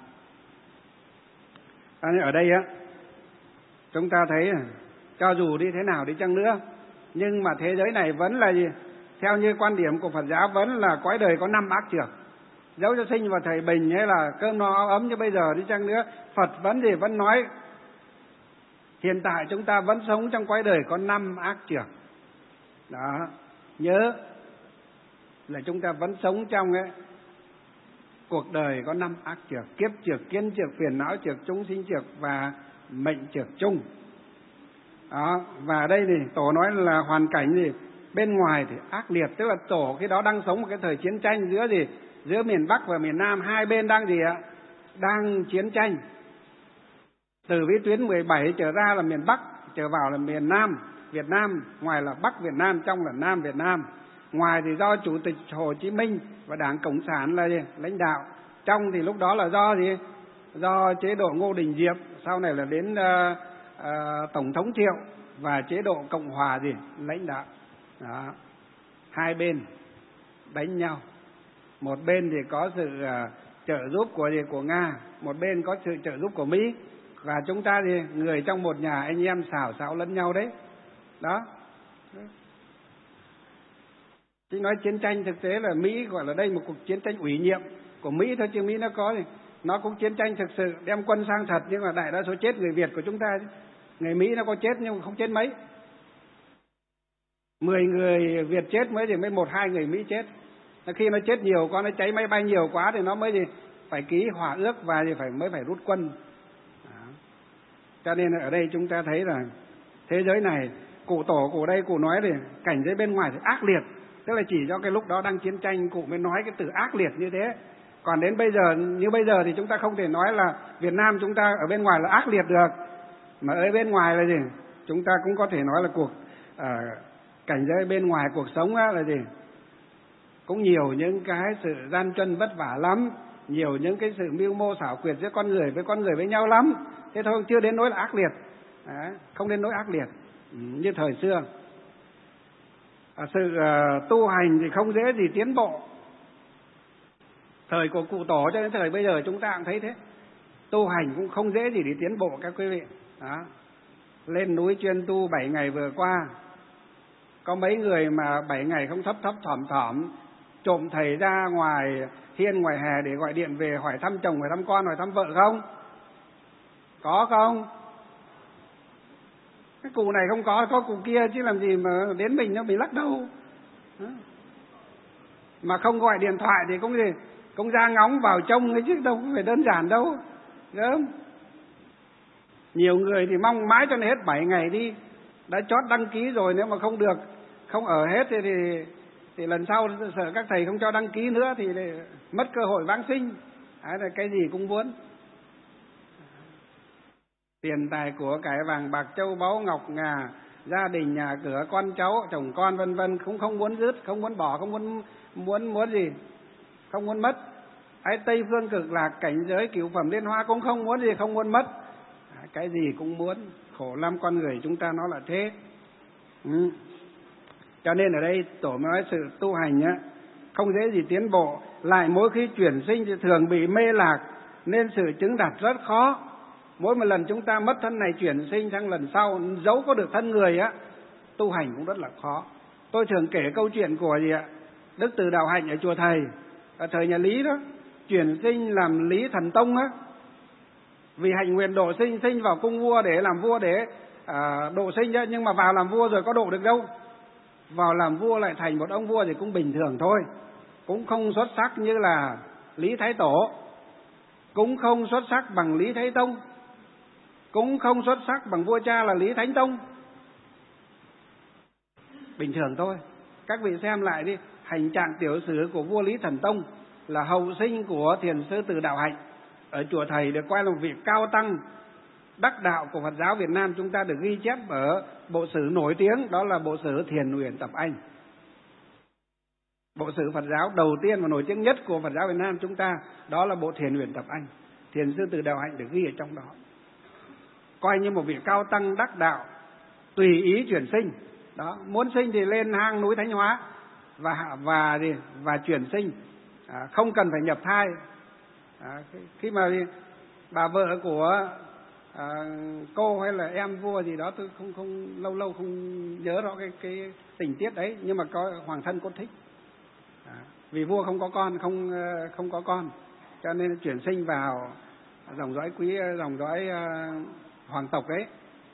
Ở đây á, chúng ta thấy cho dù đi thế nào đi chăng nữa, nhưng mà thế giới này vẫn là gì? Theo như quan điểm của Phật giáo vẫn là cõi đời có 5 ác trược. Dẫu cho sinh vào thời bình hay là cơm no áo ấm như bây giờ đi chăng nữa, Phật vẫn nói hiện tại chúng ta vẫn sống trong cõi đời có 5 ác trược. Đó, nhớ là chúng ta vẫn sống trong cái cuộc đời có 5 ác trược: kiếp trược, kiến trược, phiền não trược, chúng sinh trược và mệnh trược chung. Đó, và đây thì Tổ nói là hoàn cảnh gì? Bên ngoài thì ác liệt, tức là Tổ khi đó đang sống một cái thời chiến tranh giữa gì? Giữa miền Bắc và miền Nam, hai bên đang gì ạ? Đang chiến tranh. Từ vĩ tuyến 17 trở ra là miền Bắc, trở vào là miền Nam Việt Nam, ngoài là Bắc Việt Nam, trong là Nam Việt Nam. Ngoài thì do Chủ tịch Hồ Chí Minh và Đảng Cộng sản là gì? Lãnh đạo. Trong thì lúc đó là do gì? Do chế độ Ngô Đình Diệm, sau này là đến Tổng thống Triệu, và chế độ Cộng hòa gì? Lãnh đạo. Đó. Hai bên đánh nhau. Một bên thì có sự trợ giúp của Nga, một bên có sự trợ giúp của Mỹ, và chúng ta thì người trong một nhà anh em xảo xáo lẫn nhau đấy. Đó. Chứ nói chiến tranh thực tế là Mỹ gọi là đây một cuộc chiến tranh ủy nhiệm của Mỹ thôi, chứ Mỹ nó có thì nó cũng chiến tranh thực sự, đem quân sang thật, nhưng mà đại đa số chết người Việt của chúng ta. Người Mỹ nó có chết nhưng mà không chết mấy. 10 người Việt chết mới 1-2 người Mỹ chết. Khi nó chết nhiều quá, nó cháy máy bay nhiều quá thì nó mới gì phải ký hòa ước và thì mới phải rút quân. Đó. Cho nên ở đây chúng ta thấy là thế giới này, cụ Tổ cụ đây cụ nói thì cảnh giới bên ngoài thì ác liệt, tức là chỉ do cái lúc đó đang chiến tranh cụ mới nói cái từ ác liệt như thế. Còn đến bây giờ, như bây giờ thì chúng ta không thể nói là Việt Nam chúng ta ở bên ngoài là ác liệt được, mà ở bên ngoài là gì? Chúng ta cũng có thể nói là cảnh giới bên ngoài cuộc sống là gì? Cũng nhiều những cái sự gian truân vất vả lắm, nhiều những cái sự mưu mô xảo quyệt giữa con người với nhau lắm. Thế thôi, chưa đến nỗi là ác liệt. Đấy, không đến nỗi ác liệt như thời xưa. Sự tu hành thì không dễ gì tiến bộ. Thời của cụ Tổ cho đến thời bây giờ chúng ta cũng thấy thế. Tu hành cũng không dễ gì để tiến bộ các quý vị. Đó. Lên núi chuyên tu 7 ngày vừa qua, có mấy người mà 7 ngày không thấp thỏm trộm thầy ra ngoài hiên ngoài hè để gọi điện về hỏi thăm chồng, hỏi thăm con, hỏi thăm vợ không? Có không? Cái cụ này không có cụ kia chứ làm gì mà đến mình nó bị lắc đâu. Đó. Mà không gọi điện thoại thì cũng ra ngóng vào trông ấy chứ đâu có phải đơn giản đâu. Đúng không? Nhiều người thì mong mãi cho nó hết 7 ngày đi đã chót đăng ký rồi, nếu mà không được, không ở hết thì lần sau sợ các thầy không cho đăng ký nữa thì mất cơ hội vãng sinh. Đấy là cái gì cũng muốn. Tiền tài của cải vàng bạc châu báu ngọc ngà, gia đình nhà cửa con cháu chồng con vân vân cũng không muốn dứt, không muốn bỏ, không muốn gì, không muốn mất. Ấy Tây phương cực lạc cảnh giới cửu phẩm liên hoa cũng không muốn gì, không muốn mất. Cái gì cũng muốn, khổ lắm, con người chúng ta nó là thế. Cho nên ở đây Tổ mới nói sự tu hành á không dễ gì tiến bộ, lại mỗi khi chuyển sinh thì thường bị mê lạc, nên sự chứng đạt rất khó. Mỗi một lần chúng ta mất thân này chuyển sinh sang lần sau, dẫu có được thân người á, tu hành cũng rất là khó. Tôi thường kể câu chuyện của Đức Từ Đạo Hạnh ở chùa Thầy, ở thời nhà Lý đó, chuyển sinh làm Lý Thần Tông á, vì hạnh nguyện độ sinh vào cung vua để làm vua để độ sinh á, nhưng mà vào làm vua rồi có độ được đâu. Vào làm vua lại thành một ông vua thì cũng bình thường thôi, cũng không xuất sắc như là Lý Thái Tổ, cũng không xuất sắc bằng Lý Thái Tông, cũng không xuất sắc bằng vua cha là Lý Thánh Tông. Bình thường thôi. Các vị xem lại đi, hành trạng tiểu sử của vua Lý Thần Tông là hậu sinh của Thiền sư Từ Đạo Hạnh ở chùa Thầy, được coi là một vị cao tăng đắc đạo của Phật giáo Việt Nam. Chúng ta được ghi chép ở bộ sử nổi tiếng, đó là bộ sử Thiền Uyển Tập Anh. Bộ sử Phật giáo đầu tiên và nổi tiếng nhất của Phật giáo Việt Nam chúng ta, đó là bộ Thiền Uyển Tập Anh. Thiền sư Từ Đạo Hạnh được ghi ở trong đó, coi như một vị cao tăng đắc đạo, tùy ý chuyển sinh. Đó, muốn sinh thì lên hang núi Thánh Hóa và chuyển sinh, không cần phải nhập thai. Khi mà bà vợ của cô hay là em vua gì đó, tôi không lâu không nhớ rõ cái tình tiết đấy, nhưng mà có hoàng thân cốt thích. Vì vua không có con, không có con, cho nên chuyển sinh vào dòng dõi quý, dòng dõi hoàng tộc ấy.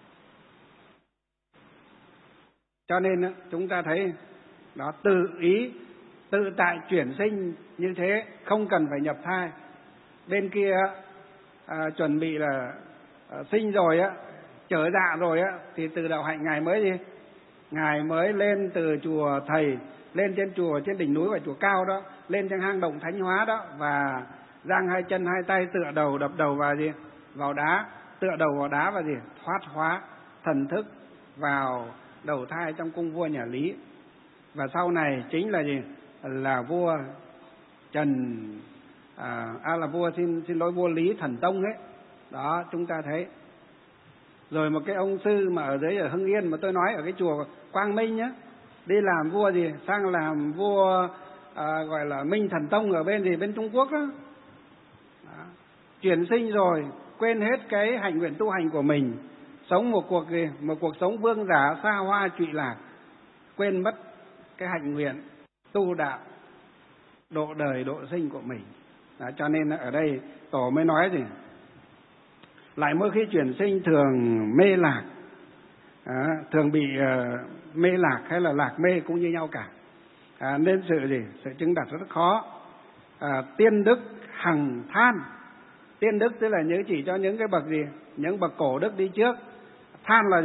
Cho nên chúng ta thấy đó, tự ý tự tại chuyển sinh như thế, không cần phải nhập thai. Bên kia chuẩn bị là sinh rồi á, trở dạ rồi á, thì Từ Đạo Hạnh ngài mới lên từ chùa Thầy, lên trên chùa, trên đỉnh núi và chùa cao đó, lên trên hang động Thánh Hóa đó, và giang hai chân hai tay, tựa đầu đập đầu vào đá, tựa đầu vào đá và thoát hóa thần thức vào đầu thai trong cung vua nhà Lý. Và sau này chính là vua Trần là vua xin lỗi vua Lý Thần Tông ấy. Đó, chúng ta thấy. Rồi một cái ông sư mà ở Hưng Yên mà tôi nói, ở cái chùa Quang Minh nhá, đi làm vua sang làm vua gọi là Minh Thần Tông ở bên Trung Quốc đó. Chuyển sinh rồi quên hết cái hạnh nguyện tu hành của mình, sống một cuộc sống vương giả xa hoa trụy lạc, quên mất cái hạnh nguyện tu đạo độ đời độ sinh của mình. Đó, cho nên ở đây Tổ mới nói lại mỗi khi chuyển sinh thường mê lạc, thường bị mê lạc hay là lạc mê cũng như nhau cả. Nên sự chứng đạt rất khó. Tiên đức hằng than. Tiên đức tức là nhớ chỉ cho những cái bậc những bậc cổ đức đi trước. Than là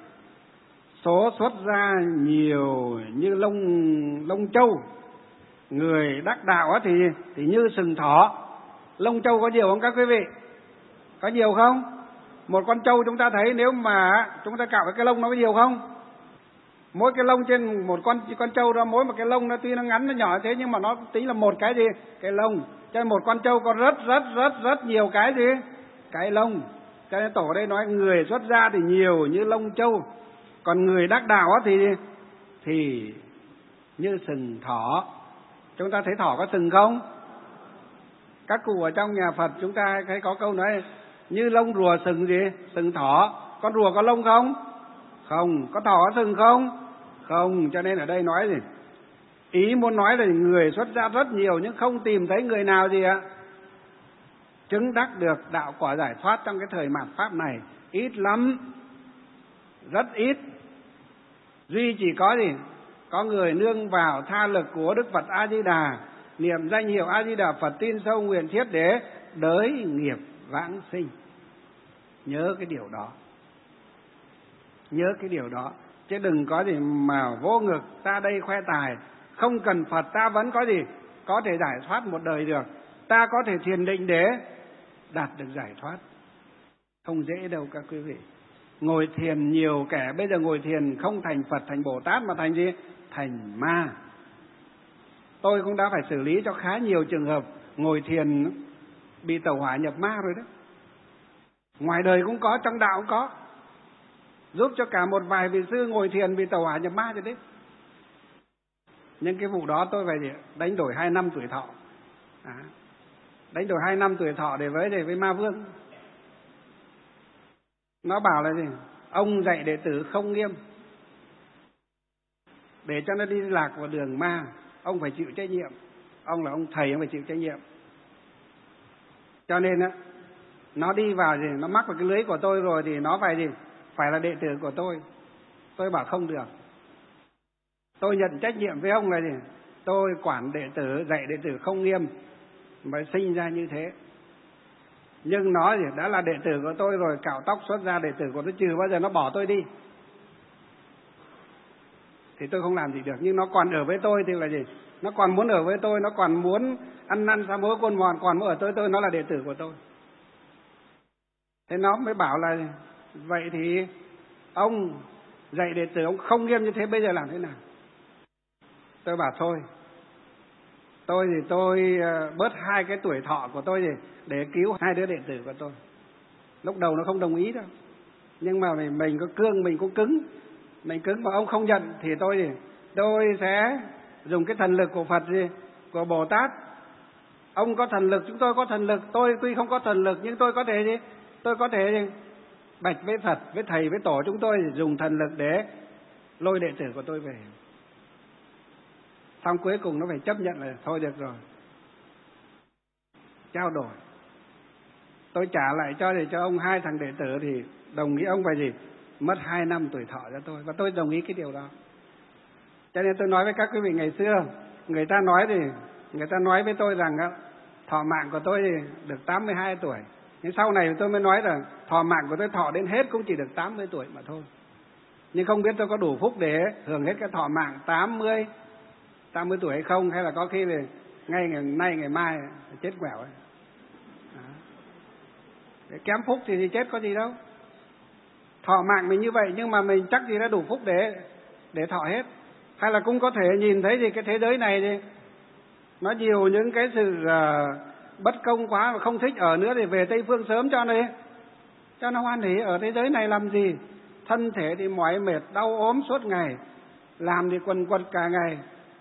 số xuất ra nhiều như lông trâu. Người đắc đạo thì như sừng thỏ. Lông trâu có nhiều không các quý vị? Có nhiều không? Một con trâu chúng ta thấy, nếu mà chúng ta cạo cái lông nó có nhiều không? Mỗi cái lông trên một con trâu đó, mỗi một cái lông nó tuy nó ngắn nó nhỏ thế, nhưng mà nó tính là một cái cái lông. Cho nên một con trâu có rất nhiều cái lông. Cho nên Tổ đây nói người xuất gia thì nhiều như lông trâu, còn người đắc đạo thì như sừng thỏ. Chúng ta thấy thỏ có sừng không? Các cụ ở trong nhà Phật chúng ta thấy có câu nói như lông rùa sừng sừng thỏ. Con rùa có lông không? Không. Có thỏ có sừng không? Không. Cho nên ở đây nói ý muốn nói là người xuất gia rất nhiều, nhưng không tìm thấy người nào chứng đắc được đạo quả giải thoát trong cái thời mạt pháp này. Ít lắm, rất ít. Duy chỉ có người nương vào tha lực của Đức Phật A Di Đà, niệm danh hiệu A Di Đà Phật, tin sâu nguyện thiết để đới nghiệp vãng sinh. Nhớ cái điều đó. Nhớ cái điều đó, chứ đừng có gì mà vô ngực ta đây khoe tài. Không cần Phật ta vẫn có gì, có thể giải thoát một đời được. Ta có thể thiền định để đạt được giải thoát. Không dễ đâu các quý vị. Ngồi thiền nhiều kẻ bây giờ ngồi thiền không thành Phật, thành Bồ Tát mà thành gì? Thành ma. Tôi cũng đã phải xử lý cho khá nhiều trường hợp ngồi thiền bị tẩu hỏa nhập ma rồi đó. Ngoài đời cũng có, trong đạo cũng có. Giúp cho cả một vài vị sư ngồi thiền bị tẩu hỏa nhập ma rồi đấy. Nhưng cái vụ đó tôi phải đánh đổi 2 năm tuổi thọ. Đánh đổi 2 năm tuổi thọ để với ma vương. Nó bảo là gì? Ông dạy đệ tử không nghiêm, để cho nó đi lạc vào đường ma, ông phải chịu trách nhiệm. Ông là ông thầy, ông phải chịu trách nhiệm. Cho nên á, nó đi vào gì, nó mắc vào cái lưới của tôi rồi thì nó phải gì? Phải là đệ tử của tôi. Tôi bảo không được. Tôi nhận trách nhiệm với ông là gì? Tôi quản đệ tử, dạy đệ tử không nghiêm, mới sinh ra như thế. Nhưng nó gì? Đã là đệ tử của tôi rồi, cạo tóc xuất ra đệ tử của tôi, trừ bao giờ nó bỏ tôi đi thì tôi không làm gì được. Nhưng nó còn ở với tôi thì là gì? Nó còn muốn ở với tôi, nó còn muốn ăn năn sám hối côn mòn, còn muốn ở tôi, nó là đệ tử của tôi. Thế nó mới bảo là vậy thì ông dạy đệ tử ông không nghiêm như thế, bây giờ làm thế nào? Tôi bảo thôi, tôi thì tôi bớt 2 cái tuổi thọ của tôi để cứu 2 đứa đệ tử của tôi. Lúc đầu nó không đồng ý đâu, nhưng mà mình có cương, mình có cứng. Mình cứng mà ông không nhận thì tôi sẽ dùng cái thần lực của Phật của Bồ Tát. Ông có thần lực, chúng tôi có thần lực. Tôi tuy không có thần lực nhưng tôi có thể tôi có thể bạch với Phật, với thầy, với tổ chúng tôi dùng thần lực để lôi đệ tử của tôi về. Xong cuối cùng nó phải chấp nhận là thôi được rồi, trao đổi. Tôi trả lại cho ông 2 thằng đệ tử thì đồng ý ông phải gì? Mất 2 năm tuổi thọ cho tôi, và tôi đồng ý cái điều đó. Cho nên tôi nói với các quý vị, ngày xưa người ta nói với tôi rằng thọ mạng của tôi thì được 82 tuổi. Nhưng sau này tôi mới nói rằng thọ mạng của tôi thọ đến hết cũng chỉ được 80 tuổi mà thôi. Nhưng không biết tôi có đủ phúc để hưởng hết cái thọ mạng 80 tuổi hay không, hay là có khi thì ngay ngày nay ngày mai chết quẻo ấy. Kém phúc thì chết có gì đâu. Thọ mạng mình như vậy nhưng mà mình chắc gì đã đủ phúc để thọ hết. Hay là cũng có thể nhìn thấy gì cái thế giới này đi, nó nhiều những cái sự bất công quá mà không thích ở nữa thì về Tây Phương sớm cho nó hoan hỉ. Ở thế giới này làm gì? Thân thể thì mỏi mệt, đau ốm suốt ngày, làm thì quần quật cả ngày.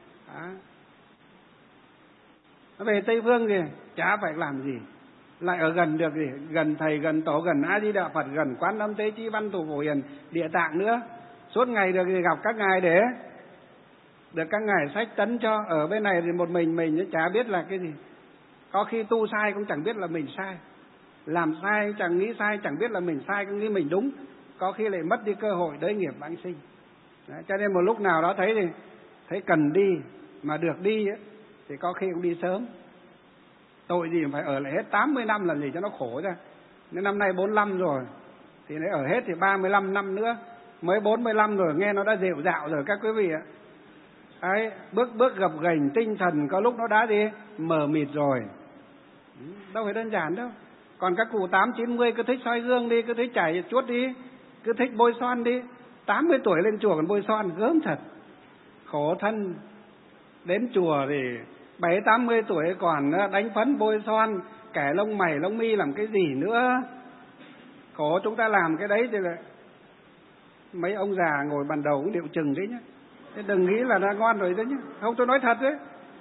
Nó về Tây Phương thì chả phải làm gì, lại ở gần được gì, gần thầy, gần tổ, gần A Di Đà Phật, gần Quán Âm Tế Chi Văn Thủ Phổ Hiền Địa Tạng nữa. Suốt ngày được thì gặp các ngài để được các ngài sách tấn cho. Ở bên này thì một mình chả biết là cái gì. Có khi tu sai cũng chẳng biết là mình sai, làm sai chẳng nghĩ sai, chẳng biết là mình sai, cũng nghĩ mình đúng. Có khi lại mất đi cơ hội đới nghiệp vãng sinh. Đấy, cho nên một lúc nào đó thấy cần đi mà được đi ấy, thì có khi cũng đi sớm. Tội gì phải ở lại hết 80 năm làm gì cho nó khổ ra. Nên năm nay 45 rồi thì nếu ở hết thì 35 năm nữa, mới 45 rồi, nghe nó đã rệu rạo rồi các quý vị ạ. Đấy, bước gập ghềnh, tinh thần có lúc nó đã mờ mịt rồi. Đâu phải đơn giản đâu. Còn các cụ 80-90 cứ thích soi gương đi, cứ thích chảy chuốt đi, cứ thích bôi son đi. 80 tuổi lên chùa còn bôi son, gớm thật. Khổ thân. Đến chùa thì 70-80 tuổi còn đánh phấn bôi son, kẻ lông mày lông mi làm cái gì nữa. Khổ chúng ta làm cái đấy thì là mấy ông già ngồi bàn đầu cũng điệu chừng đấy nhá. Thế đừng nghĩ là đã ngon rồi đấy nhá. Không, tôi nói thật đấy.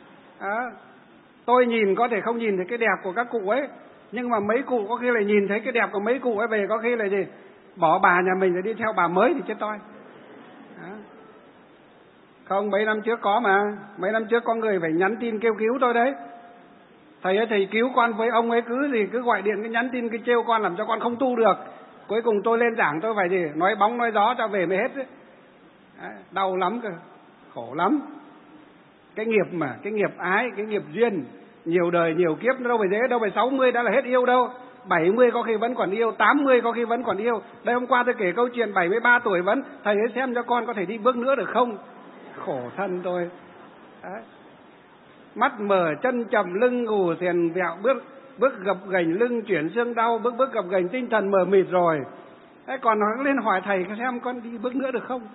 Tôi nhìn có thể không nhìn thấy cái đẹp của các cụ ấy, nhưng mà mấy cụ có khi lại nhìn thấy cái đẹp của mấy cụ ấy về, có khi là gì? Bỏ bà nhà mình rồi đi theo bà mới thì chết toi. Không, mấy năm trước có mà. Mấy năm trước có người phải nhắn tin kêu cứu tôi đấy. Thầy ơi, thầy cứu con với ông ấy cứ gọi điện, cứ nhắn tin, cứ trêu con làm cho con không tu được. Cuối cùng tôi lên giảng tôi phải gì? Nói bóng nói gió cho về mới hết đấy. Đau lắm cơ, khổ lắm. Cái nghiệp mà, cái nghiệp ái, cái nghiệp duyên, nhiều đời nhiều kiếp nó đâu phải dễ, đâu phải 60 đã là hết yêu đâu. 70 có khi vẫn còn yêu, 80 có khi vẫn còn yêu. Đây hôm qua tôi kể câu chuyện 73 tuổi vẫn, thầy ấy xem cho con có thể đi bước nữa được không? Khổ thân tôi. Đấy. Mắt mở chân chậm lưng gù xiền vẹo, bước gập ghềnh lưng chuyển xương đau, bước gập ghềnh tinh thần mờ mịt rồi. Thế còn nó lên hỏi thầy xem con đi bước nữa được không?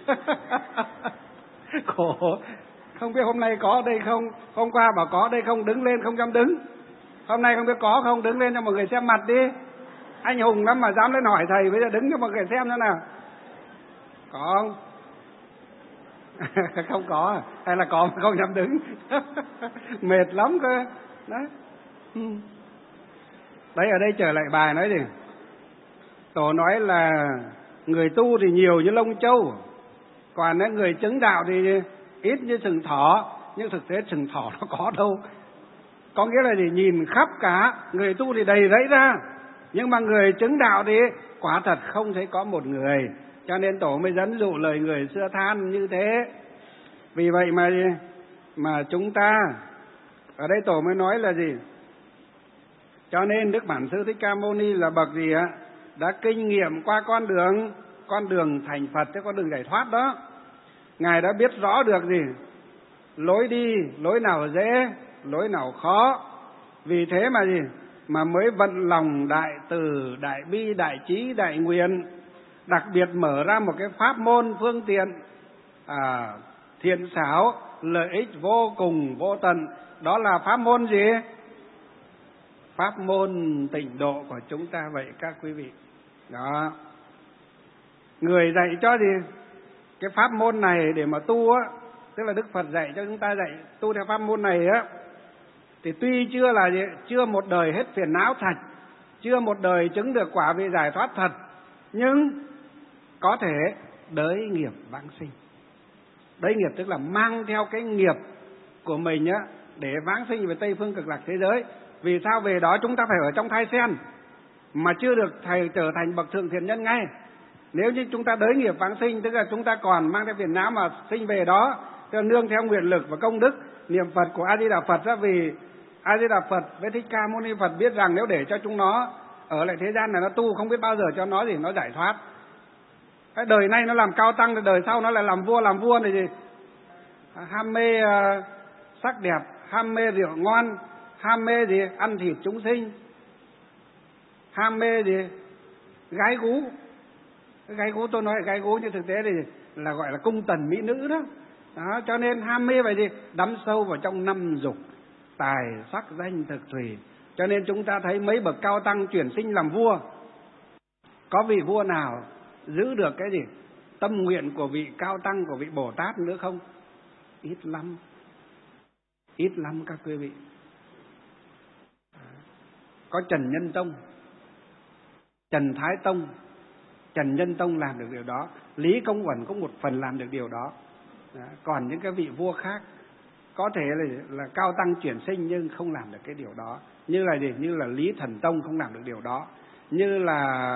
Khổ. Không biết hôm nay có ở đây không? Hôm qua bảo có ở đây không, đứng lên không dám đứng. Hôm nay không biết có không, đứng lên cho mọi người xem mặt đi. Anh hùng lắm mà dám lên hỏi thầy, bây giờ đứng cho mọi người xem thế nào. Có không? Không có, hay là có mà không dám đứng. Mệt lắm cơ. Đấy. Đấy, ở đây trở lại bài nói gì? Tổ nói là người tu thì nhiều như lông châu, còn người chứng đạo thì ít như sừng thỏ. Nhưng thực tế sừng thỏ nó có đâu. Có nghĩa là gì? Nhìn khắp cả, người tu thì đầy rẫy ra, nhưng mà người chứng đạo thì quả thật không thấy có một người. Cho nên Tổ mới dẫn dụ lời người xưa than như thế. Vì vậy mà chúng ta, ở đây Tổ mới nói là gì? Cho nên Đức Bản Sư Thích Ca Mâu Ni là bậc gì ạ? Đã kinh nghiệm qua con đường thành Phật, cái con đường giải thoát đó. Ngài đã biết rõ được gì? Lối đi, lối nào dễ, lối nào khó. Vì thế mà gì? Mà mới vận lòng đại từ, đại bi, đại trí, đại nguyện. Đặc biệt mở ra một cái pháp môn phương tiện thiện xảo, lợi ích vô cùng vô tận. Đó là pháp môn gì? Pháp môn tịnh độ của chúng ta vậy các quý vị. Đó. Người dạy cho gì? Cái pháp môn này để mà tu á, tức là Đức Phật dạy cho chúng ta dạy tu theo pháp môn này á, thì tuy chưa là gì? Chưa một đời hết phiền não thật, chưa một đời chứng được quả vị giải thoát thật, nhưng có thể đới nghiệp vãng sinh. Đới nghiệp tức là mang theo cái nghiệp của mình á để vãng sinh về Tây Phương Cực Lạc thế giới. Vì sao? Về đó chúng ta phải ở trong thai sen mà chưa được thầy trở thành bậc thượng thiện nhân ngay. Nếu như chúng ta đới nghiệp vãng sinh, tức là chúng ta còn mang theo phiền não mà sinh về đó, tức là nương theo nguyện lực và công đức niệm Phật của A Di Đà Phật đó. Vì A Di Đà Phật với Thích Ca Mâu Ni Phật biết rằng nếu để cho chúng nó ở lại thế gian này nó tu, không biết bao giờ cho nó gì nó giải thoát. Cái đời này nó làm cao tăng, thì đời sau nó lại làm vua này gì? Ham mê sắc đẹp, ham mê rượu ngon, ham mê gì? Ăn thịt chúng sinh, ham mê gì? Gái gú. Gái gú, tôi nói gái gú nhưng thực tế thì là gọi là cung tần mỹ nữ đó. Đó, cho nên ham mê vậy gì? Đắm sâu vào trong năm dục, tài sắc danh thực thùy. Cho nên chúng ta thấy mấy bậc cao tăng chuyển sinh làm vua, có vị vua nào giữ được cái gì? Tâm nguyện của vị cao tăng, của vị Bồ Tát nữa không? Ít lắm. Ít lắm các quý vị. Có Trần Nhân Tông, Trần Thái Tông, Trần Nhân Tông làm được điều đó. Lý Công Uẩn cũng một phần làm được điều đó. Còn những cái vị vua khác có thể là cao tăng chuyển sinh nhưng không làm được cái điều đó. Như là gì? Như là Lý Thần Tông không làm được điều đó. Như là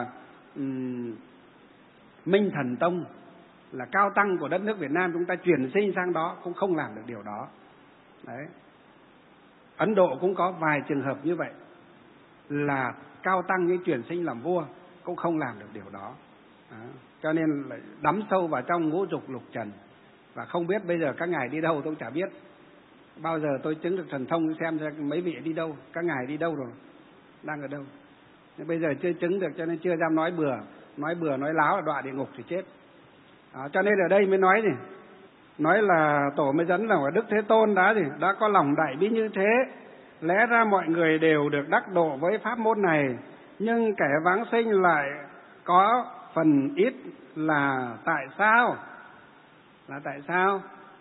Minh Thần Tông là cao tăng của đất nước Việt Nam, chúng ta chuyển sinh sang đó cũng không làm được điều đó. Đấy. Ấn Độ cũng có vài trường hợp như vậy, là cao tăng như chuyển sinh làm vua cũng không làm được điều đó. Cho nên lại đắm sâu vào trong ngũ dục lục trần. Và không biết bây giờ các ngài đi đâu tôi cũng chả biết. Bao giờ tôi chứng được thần thông xem mấy vị đi đâu, các ngài đi đâu rồi, đang ở đâu. Nhưng bây giờ chưa chứng được cho nên chưa dám nói bừa nói láo là đọa địa ngục thì chết. Cho nên ở đây mới nói gì? Nói là Tổ mới dẫn là Đức Thế Tôn đã có lòng đại bi như thế. Lẽ ra mọi người đều được đắc độ với pháp môn này, nhưng kẻ vãng sinh lại có phần ít là tại sao? Là tại sao?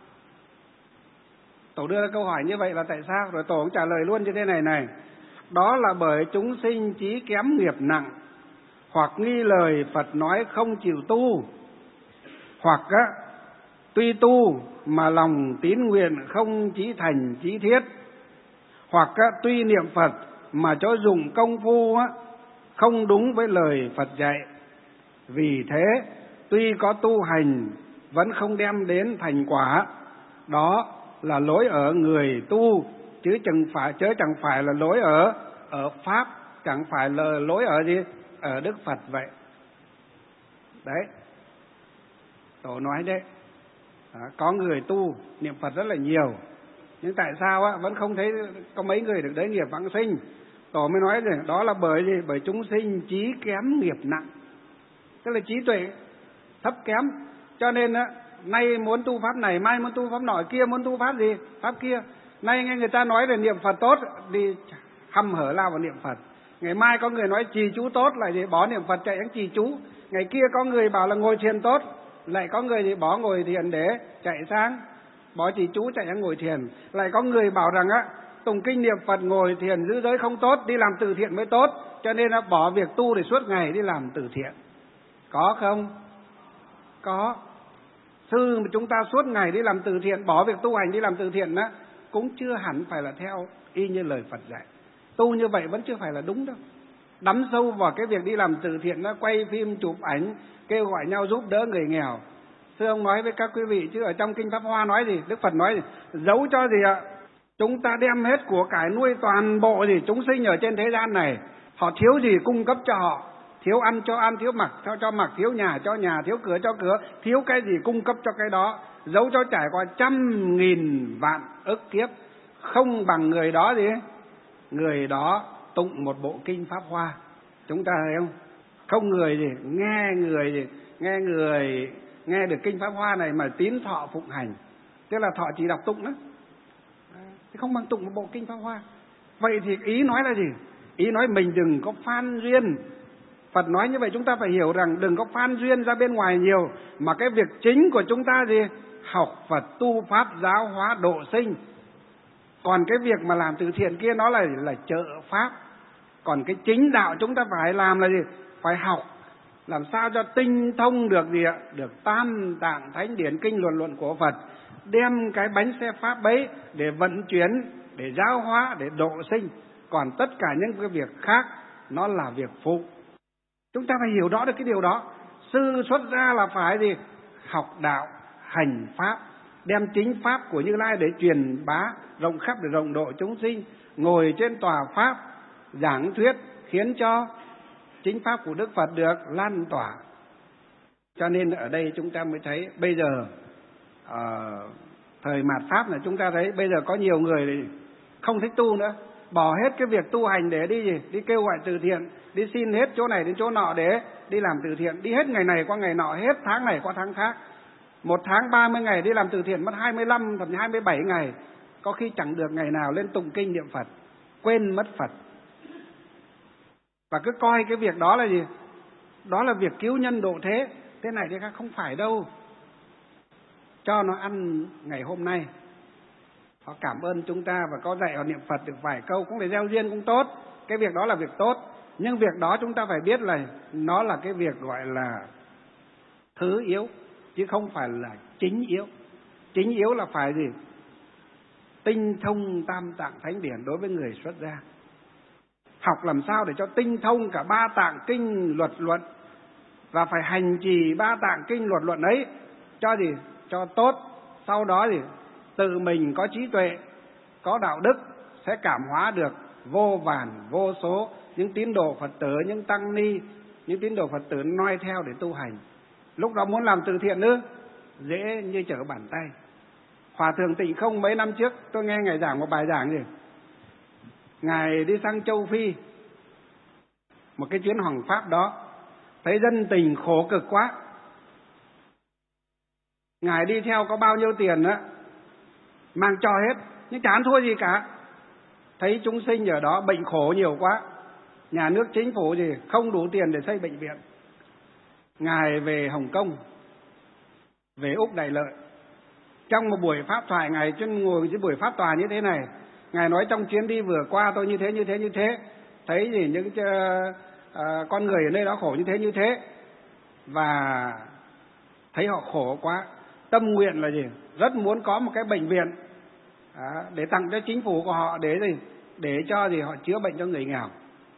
Tổ đưa ra câu hỏi như vậy là tại sao? Rồi Tổ cũng trả lời luôn như thế này. Đó là bởi chúng sinh trí kém nghiệp nặng, hoặc nghi lời Phật nói không chịu tu, hoặc tuy tu mà lòng tín nguyện không chí thành chí thiết, hoặc tuy niệm Phật mà cho dùng công phu không đúng với lời Phật dạy. Vì thế tuy có tu hành vẫn không đem đến thành quả. Đó là lỗi ở người tu chứ chẳng phải là lỗi ở pháp chẳng phải là lỗi ở gì? Ở Đức Phật vậy. Đấy, Tổ nói đấy. Có người tu niệm Phật rất là nhiều, nhưng tại sao vẫn không thấy có mấy người được đế nghiệp vãng sinh? Tổ mới nói rằng đó là bởi gì? Bởi chúng sinh trí kém nghiệp nặng, tức là trí tuệ thấp kém. Cho nên nay muốn tu pháp này, mai muốn tu pháp nọ, kia muốn tu pháp gì? Pháp kia. Nay nghe người ta nói về niệm Phật tốt đi hăm hở lao vào niệm Phật. Ngày mai có người nói trì chú tốt lại gì bỏ niệm Phật chạy sang trì chú. Ngày kia có người bảo là ngồi thiền tốt, lại có người gì bỏ ngồi thiền để chạy sang bỏ trì chú chạy sang ngồi thiền. Lại có người bảo rằng tụng kinh niệm Phật ngồi thiền giữ giới không tốt, đi làm từ thiện mới tốt, cho nên bỏ việc tu để suốt ngày đi làm từ thiện. Có không? Có. Sư mà chúng ta suốt ngày đi làm từ thiện, bỏ việc tu hành đi làm từ thiện cũng chưa hẳn phải là theo y như lời Phật dạy. Tu như vậy vẫn chưa phải là đúng đâu. Đắm sâu vào cái việc đi làm từ thiện, quay phim chụp ảnh kêu gọi nhau giúp đỡ người nghèo. Thưa ông nói với các quý vị, chứ ở trong Kinh Pháp Hoa nói gì? Đức Phật nói gì? Giấu cho gì ạ? Chúng ta đem hết của cải nuôi toàn bộ gì chúng sinh ở trên thế gian này. Họ thiếu gì cung cấp cho họ. Thiếu ăn cho ăn, thiếu mặc cho mặc, thiếu nhà cho nhà, thiếu cửa cho cửa, thiếu cái gì cung cấp cho cái đó. Giấu cho trải qua 100.000 vạn ức kiếp, không bằng người đó gì? Người đó tụng một bộ Kinh Pháp Hoa. Chúng ta thấy không? Không người gì nghe người nghe được Kinh Pháp Hoa này mà tín thọ phụng hành, tức là thọ chỉ đọc tụng đó, thì không bằng tụng một bộ Kinh Pháp Hoa. Vậy thì ý nói là gì? Ý nói mình đừng có phan duyên. Phật nói như vậy chúng ta phải hiểu rằng đừng có phan duyên ra bên ngoài nhiều, mà cái việc chính của chúng ta gì? Học Phật, tu Pháp, giáo hóa, độ sinh. Còn cái việc mà làm từ thiện kia nó là trợ Pháp. Còn cái chính đạo chúng ta phải làm là gì? Phải học làm sao cho tinh thông được gì ạ? Được Tam Tạng Thánh Điển Kinh luận của Phật, đem cái bánh xe Pháp ấy để vận chuyển, để giáo hóa, để độ sinh. Còn tất cả những cái việc khác nó là việc phụ. Chúng ta phải hiểu rõ được cái điều đó. Sư xuất gia là phải gì? Học đạo, hành Pháp, đem chính Pháp của Như Lai để truyền bá rộng khắp để rộng độ chúng sinh. Ngồi trên tòa Pháp giảng thuyết khiến cho chính Pháp của Đức Phật được lan tỏa. Cho nên ở đây chúng ta mới thấy bây giờ thời mạt Pháp là chúng ta thấy bây giờ có nhiều người không thích tu nữa, bỏ hết cái việc tu hành để đi gì? Đi kêu gọi từ thiện, đi xin hết chỗ này đến chỗ nọ để đi làm từ thiện, đi hết ngày này qua ngày nọ, hết tháng này qua tháng khác. Một tháng 30 ngày đi làm từ thiện mất 25 thậm chí 27 ngày, có khi chẳng được ngày nào lên tụng kinh niệm Phật, quên mất Phật. Và cứ coi cái việc đó là gì? Đó là việc cứu nhân độ thế. Thế này thế khác không phải đâu. Cho nó ăn ngày hôm nay, họ cảm ơn chúng ta và có dạy họ niệm Phật được vài câu cũng để gieo duyên cũng tốt. Cái việc đó là việc tốt. Nhưng việc đó chúng ta phải biết là nó là cái việc gọi là thứ yếu, chứ không phải là chính yếu. Chính yếu là phải gì? Tinh thông Tam Tạng Thánh Điển đối với người xuất gia. Học làm sao để cho tinh thông cả 3 tạng kinh luật luận, và phải hành trì 3 tạng kinh luật luận ấy cho gì? Cho tốt. Sau đó thì tự mình có trí tuệ, có đạo đức, sẽ cảm hóa được vô vàn vô số những tín đồ Phật tử, những tăng ni, những tín đồ Phật tử noi theo để tu hành. Lúc đó muốn làm từ thiện nữa dễ như trở bàn tay. Hòa thượng Tịnh Không mấy năm trước tôi nghe ngài giảng một bài giảng gì? Ngài đi sang châu Phi, một cái chuyến hoằng pháp đó, thấy dân tình khổ cực quá. Ngài đi theo có bao nhiêu tiền á, mang cho hết, nhưng chả ăn thua gì cả. Thấy chúng sinh ở đó bệnh khổ nhiều quá, nhà nước chính phủ gì không đủ tiền để xây bệnh viện. Ngài về Hồng Kông, về Úc Đại Lợi. Trong một buổi pháp thoại, Ngài ngồi trên buổi pháp tòa như thế này, Ngài nói trong chuyến đi vừa qua tôi như thế, thấy gì những con người ở nơi đó khổ như thế, và thấy họ khổ quá, tâm nguyện là gì? Rất muốn có một cái bệnh viện để tặng cho chính phủ của họ, để gì? Để cho gì họ chữa bệnh cho người nghèo.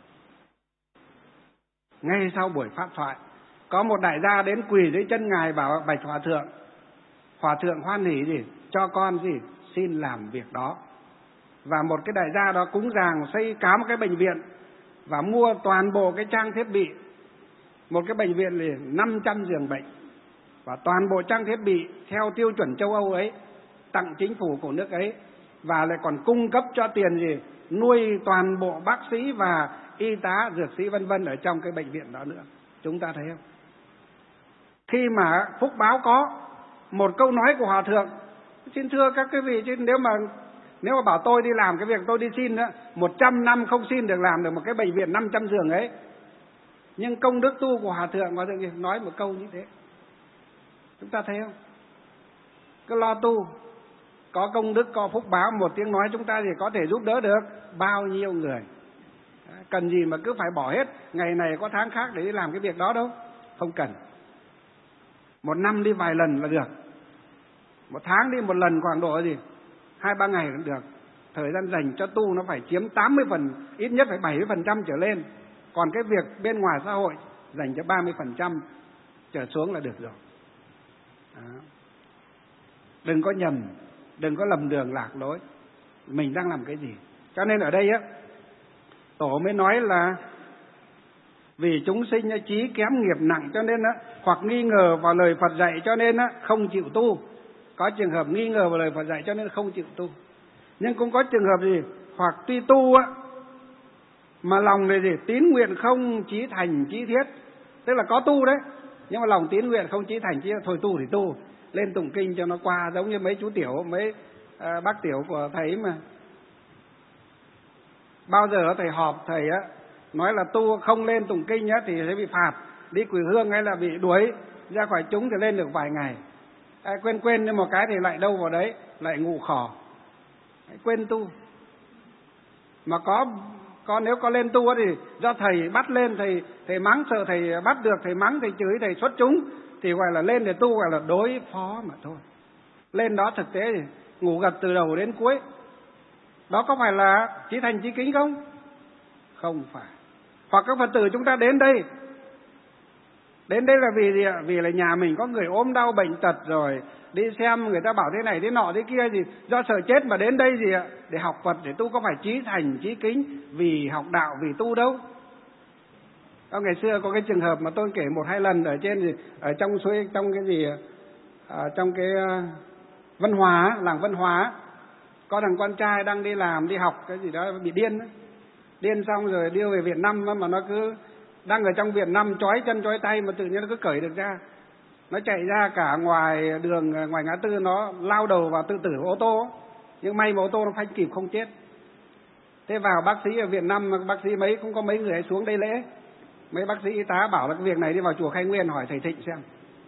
Ngay sau buổi pháp thoại, có một đại gia đến quỳ dưới chân Ngài bảo: bạch Hòa thượng hoan hỉ gì? Cho con gì? Xin làm việc đó. Và một cái đại gia đó cúng dường xây cả một cái bệnh viện và mua toàn bộ cái trang thiết bị. Một cái bệnh viện thì 500 giường bệnh, và toàn bộ trang thiết bị theo tiêu chuẩn châu Âu ấy, tặng chính phủ của nước ấy, và lại còn cung cấp cho tiền gì nuôi toàn bộ bác sĩ và y tá, dược sĩ vân vân ở trong cái bệnh viện đó nữa. Chúng ta thấy không? Khi mà Phúc Báo có một câu nói của Hòa Thượng: xin thưa các quý vị, chứ nếu mà bảo tôi đi làm cái việc tôi đi xin đó, 100 năm không xin được làm được một cái bệnh viện 500 giường ấy. Nhưng công đức tu của Hòa Thượng nói một câu như thế. Chúng ta thấy không? Cứ lo tu, có công đức, có phúc báo, một tiếng nói chúng ta thì có thể giúp đỡ được bao nhiêu người. Cần gì mà cứ phải bỏ hết ngày này có tháng khác để đi làm cái việc đó đâu. Không cần. Một năm đi vài lần là được. Một tháng đi một lần khoảng độ 2-3 ngày cũng được. Thời gian dành cho tu nó phải chiếm 80%, ít nhất phải 70% trở lên. Còn cái việc bên ngoài xã hội dành cho 30% trở xuống là được rồi. Đó. Đừng có nhầm, đừng có lầm đường lạc lối. Mình đang làm cái gì? Cho nên ở đây á, Tổ mới nói là vì chúng sinh trí kém nghiệp nặng cho nên á, hoặc nghi ngờ vào lời Phật dạy cho nên á không chịu tu. Có trường hợp nghi ngờ vào lời Phật dạy cho nên không chịu tu. Nhưng cũng có trường hợp gì? Hoặc tuy tu á mà lòng này tín nguyện không chí thành chí thiết. Tức là có tu đấy, nhưng mà lòng tín nguyện không chí thành chí, thôi tu thì tu, lên tụng kinh cho nó qua. Giống như mấy chú Tiểu, mấy bác Tiểu của thầy mà. Bao giờ thầy họp thầy á nói là tu không lên tụng kinh á thì sẽ bị phạt, đi quỳ hương hay là bị đuổi ra khỏi chúng thì lên được vài ngày. Quên nhưng một cái thì lại đâu vào đấy, lại ngủ khò, quên tu. Mà có nếu có lên tu thì do thầy bắt lên, thầy mắng, sợ thầy bắt được, thầy mắng, thầy chửi, thầy xuất chúng thì gọi là lên để tu, gọi là đối phó mà thôi. Lên đó thực tế thì ngủ gật từ đầu đến cuối. Đó có phải là chí thành chí kính không? Không phải. Hoặc các Phật tử chúng ta đến đây là vì gì ạ? Vì là nhà mình có người ốm đau bệnh tật rồi, đi xem người ta bảo thế này thế nọ thế kia gì, do sợ chết mà đến đây gì ạ? Để học Phật, để tu. Có phải chí thành chí kính vì học đạo, vì tu đâu. Ngày xưa có cái trường hợp mà tôi kể 1-2 lần ở trên ở trong suối, trong cái gì trong cái Văn Hóa, làng Văn Hóa, có thằng con trai đang đi làm, đi học cái gì đó bị điên ấy. Điên xong rồi đưa về Việt Nam mà nó cứ đang ở trong Việt Nam trói chân trói tay mà tự nhiên nó cứ cởi được ra. Nó chạy ra cả ngoài đường, ngoài ngã tư, nó lao đầu vào tự tử ô tô. Nhưng may mà ô tô nó phanh kịp không chết. Thế vào bác sĩ ở Việt Nam, bác sĩ mấy cũng có mấy người xuống đây lễ. Mấy bác sĩ y tá bảo là cái việc này đi vào chùa Khai Nguyên hỏi thầy Thịnh xem.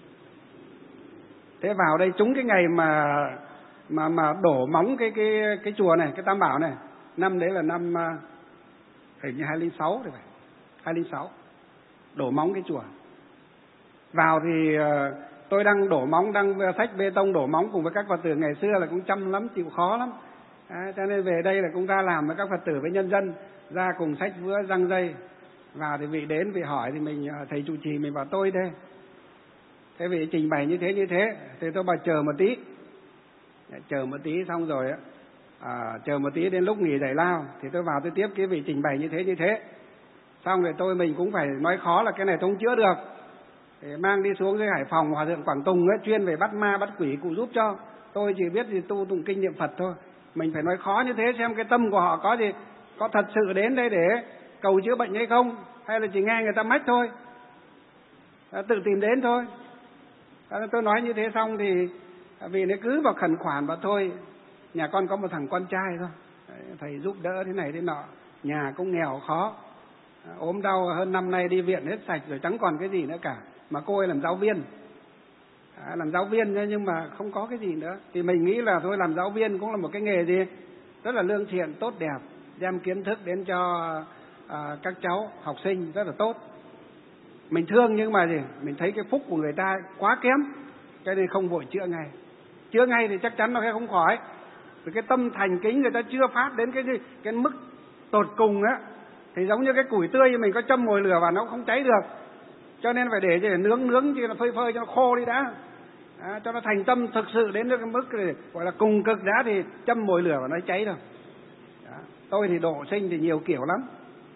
Thế vào đây trúng cái ngày mà đổ móng cái chùa này, cái Tam Bảo này. Năm đấy là năm hình như 2006 thì phải. 2006. Đổ móng cái chùa. Vào thì tôi đang đổ móng, đang xách bê tông đổ móng cùng với các Phật tử. Ngày xưa là cũng chăm lắm, chịu khó lắm. Cho nên về đây là cũng ra làm với các Phật tử, với nhân dân, ra cùng xách vữa răng dây. Vào thì vị đến, vị hỏi thì mình, thầy trụ trì mình bảo tôi đây. Thế vị trình bày như thế, thì tôi bảo chờ một tí. Chờ một tí xong rồi chờ một tí đến lúc nghỉ giải lao thì tôi vào tôi tiếp cái vị trình bày như thế. Xong rồi mình cũng phải nói khó là cái này tôi không chữa được. Để mang đi xuống dưới Hải Phòng, Hòa Thượng Quảng Tùng ấy, chuyên về bắt ma bắt quỷ cụ giúp cho. Tôi chỉ biết thì tu tụng kinh niệm Phật thôi. Mình phải nói khó như thế xem cái tâm của họ có gì, có thật sự đến đây để cầu chữa bệnh hay không, hay là chỉ nghe người ta mách thôi, tự tìm đến thôi. Tôi nói như thế xong thì vì nó cứ vào khẩn khoản và thôi, nhà con có một thằng con trai thôi, thầy giúp đỡ thế này thế nọ, nhà cũng nghèo khó, ốm đau hơn năm nay, đi viện hết sạch rồi, chẳng còn cái gì nữa cả. Mà cô ấy làm giáo viên, nhưng mà không có cái gì nữa. Thì mình nghĩ là thôi, làm giáo viên cũng là một cái nghề gì rất là lương thiện, tốt đẹp, đem kiến thức đến cho các cháu học sinh rất là tốt. Mình thương nhưng mà mình thấy cái phúc của người ta quá kém, cho nên không vội chữa ngay. Chữa ngay thì chắc chắn nó sẽ không khỏi. Vì cái tâm thành kính người ta chưa phát đến cái mức tột cùng á, thì giống như cái củi tươi mình có châm mồi lửa vào nó không cháy được. Cho nên phải để nướng chứ, là phơi cho nó khô đi đã. Cho nó thành tâm thực sự đến cái mức gọi là cùng cực đã thì châm mồi lửa vào nó cháy rồi. Tôi thì độ sinh thì nhiều kiểu lắm.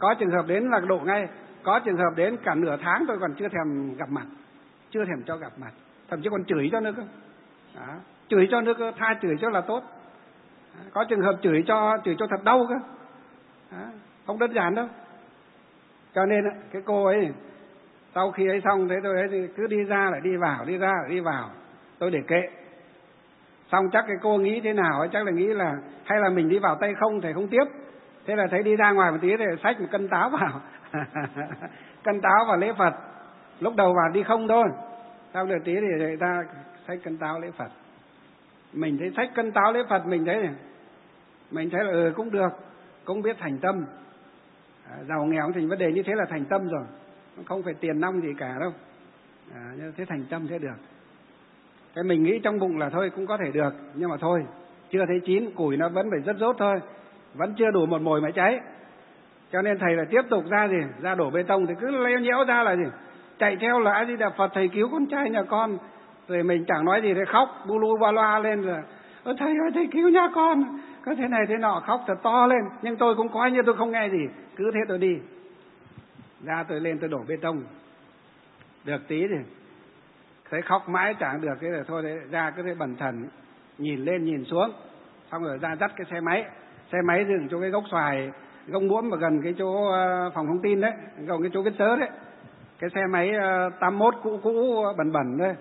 Có trường hợp đến là độ ngay, có trường hợp đến cả nửa tháng tôi còn chưa thèm gặp mặt, chưa thèm cho gặp mặt, thậm chí còn chửi cho nữa cơ. Đó. Chửi cho nữa cơ, tha chửi cho là tốt. Đó. Có trường hợp chửi cho thật đau cơ. Đó. Không đơn giản đâu. Cho nên cái cô ấy sau khi ấy xong thế tôi ấy thì cứ đi ra lại đi vào, đi ra lại đi vào, tôi để kệ. Xong chắc cái cô nghĩ thế nào ấy, chắc là nghĩ là hay là mình đi vào tay không thầy không tiếp. Thế là thấy đi ra ngoài một tí thì xách một cân táo vào. Cân táo vào lễ Phật. Lúc đầu vào đi không thôi, sau được tí thì người ta xách cân táo lễ Phật. Mình thấy xách cân táo lễ Phật mình thấy là cũng được, cũng biết thành tâm. Giàu nghèo thì vấn đề như thế là thành tâm rồi, không phải tiền nong gì cả đâu. Thế thành tâm sẽ được. Cái mình nghĩ trong bụng là thôi cũng có thể được, nhưng mà thôi, chưa thấy chín, củi nó vẫn phải rất rốt thôi, vẫn chưa đủ một mồi mà cháy. Cho nên thầy là tiếp tục ra đổ bê tông, thì cứ leo nhẽo ra là chạy theo là A Di Đà Phật, thầy cứu con trai nhà con. Rồi mình chẳng nói gì, để khóc bu lu ba loa lên rồi, thầy ơi thầy cứu nhà con, có thế này thế nọ, khóc thật to lên. Nhưng tôi cũng coi như tôi không nghe gì, cứ thế tôi đi ra, tôi lên tôi đổ bê tông. Được tí thì thấy khóc mãi chẳng được, thế là thôi đấy, ra cứ thế bần thần nhìn lên nhìn xuống. Xong rồi ra dắt cái xe máy dừng chỗ cái gốc xoài, gốc muỗng mà gần cái chỗ phòng thông tin đấy, gần cái chỗ viết sớ đấy. Cái xe máy 81 cũ bẩn bẩn đấy.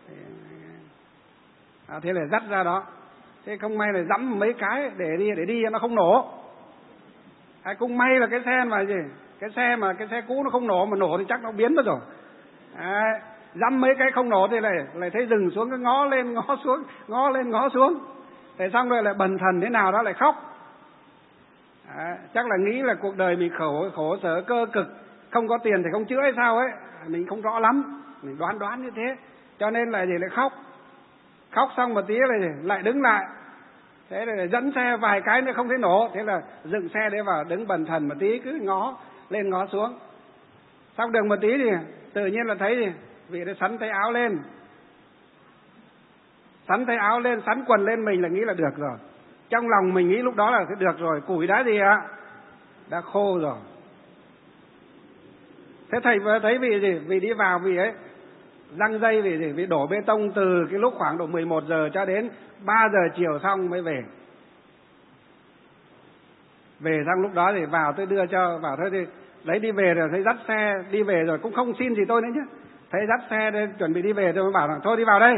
Thế là dắt ra đó. Thế không may là dẫm mấy cái để đi nó không nổ. Cũng may là cái xe mà cái xe cũ nó không nổ, mà nổ thì chắc nó biến mất rồi. Dẫm mấy cái không nổ thì lại thấy dừng xuống, cái ngó lên ngó xuống, ngó lên ngó xuống. Thế xong rồi lại bần thần thế nào đó lại khóc. Chắc là nghĩ là cuộc đời mình khổ sở cơ cực, không có tiền thì không chữa hay sao ấy, mình không rõ lắm, mình đoán như thế. Cho nên là lại khóc xong một tí lại đứng lại. Thế là dẫn xe vài cái nữa không thấy nổ, thế là dựng xe để vào đứng bần thần một tí, cứ ngó lên ngó xuống. Xong được một tí thì tự nhiên là thấy vị đã sắn tay áo lên, sắn quần lên, mình là nghĩ là được rồi. Trong lòng mình nghĩ lúc đó là được rồi, củi đã gì ạ? Đã khô rồi. Thế thầy vừa thấy vì đi vào vì ấy răng dây vì đổ bê tông từ cái lúc khoảng độ 11 giờ cho đến 3 giờ chiều xong mới về. Về xong lúc đó thì vào tôi đưa cho vào thôi thì lấy đi về rồi, thấy dắt xe đi về rồi cũng không xin gì tôi nữa chứ. Thấy dắt xe để chuẩn bị đi về tôi mới bảo là thôi đi vào đây.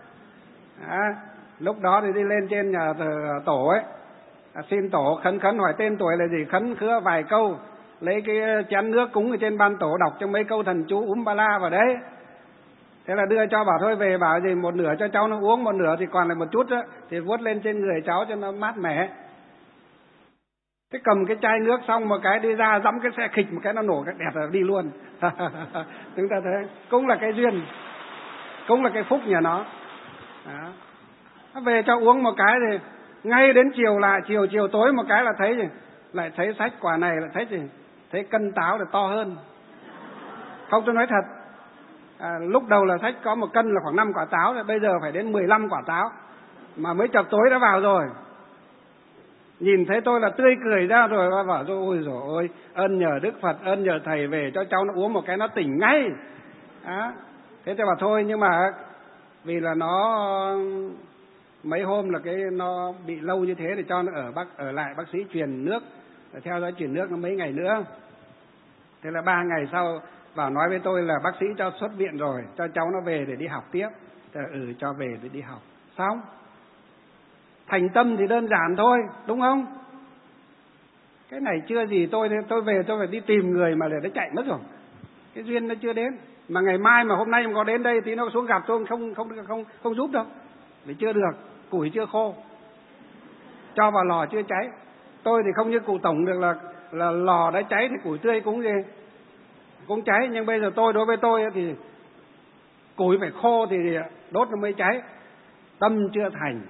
Lúc đó thì đi lên trên nhà tổ ấy, xin tổ khấn hỏi tên tuổi là gì, khấn khứa vài câu, lấy cái chén nước cúng ở trên ban tổ đọc cho mấy câu thần chú ba la vào đấy. Thế là đưa cho bảo thôi về, bảo gì một nửa cho cháu nó uống, một nửa thì còn lại một chút đó, thì vuốt lên trên người cháu cho nó mát mẻ. Thế cầm cái chai nước xong một cái đi ra dẫm cái xe khịch một cái nó nổ cái đẹp rồi đi luôn. Chúng ta thấy cũng là cái duyên, cũng là cái phúc nhà nó. Đó. Nó về cho uống một cái thì ngay đến chiều lại chiều tối một cái là thấy gì, lại thấy sách quả này là thấy gì, thấy cân táo là to hơn. Không, tôi nói thật. Lúc đầu là sách có 1 cân là khoảng 5 quả táo, rồi bây giờ phải đến 15 quả táo mà mới chập tối đã vào rồi. Nhìn thấy tôi là tươi cười ra rồi, bảo rồi ôi dồi ôi, ơn nhờ Đức Phật, ơn nhờ thầy về cho cháu nó uống một cái nó tỉnh ngay. Thế tôi bảo thôi, nhưng mà vì là nó mấy hôm là nó bị lâu như thế thì cho nó ở lại bác sĩ truyền nước, theo dõi truyền nước nó mấy ngày nữa. Thế là 3 ngày sau vào nói với tôi là bác sĩ cho xuất viện rồi, cho cháu nó về để đi học tiếp. Cho về để đi học. Xong. Thành tâm thì đơn giản thôi, đúng không? Cái này chưa gì tôi về tôi phải đi tìm người mà để nó chạy mất rồi. Cái duyên nó chưa đến. Mà ngày mai mà hôm nay mà có đến đây thì nó xuống gặp tôi không giúp đâu. Vì chưa được, củi chưa khô. Cho vào lò chưa cháy. Tôi thì không như cụ tổng được là lò đã cháy thì củi tươi cũng cháy, nhưng bây giờ đối với tôi thì củi phải khô thì đốt nó mới cháy. Tâm chưa thành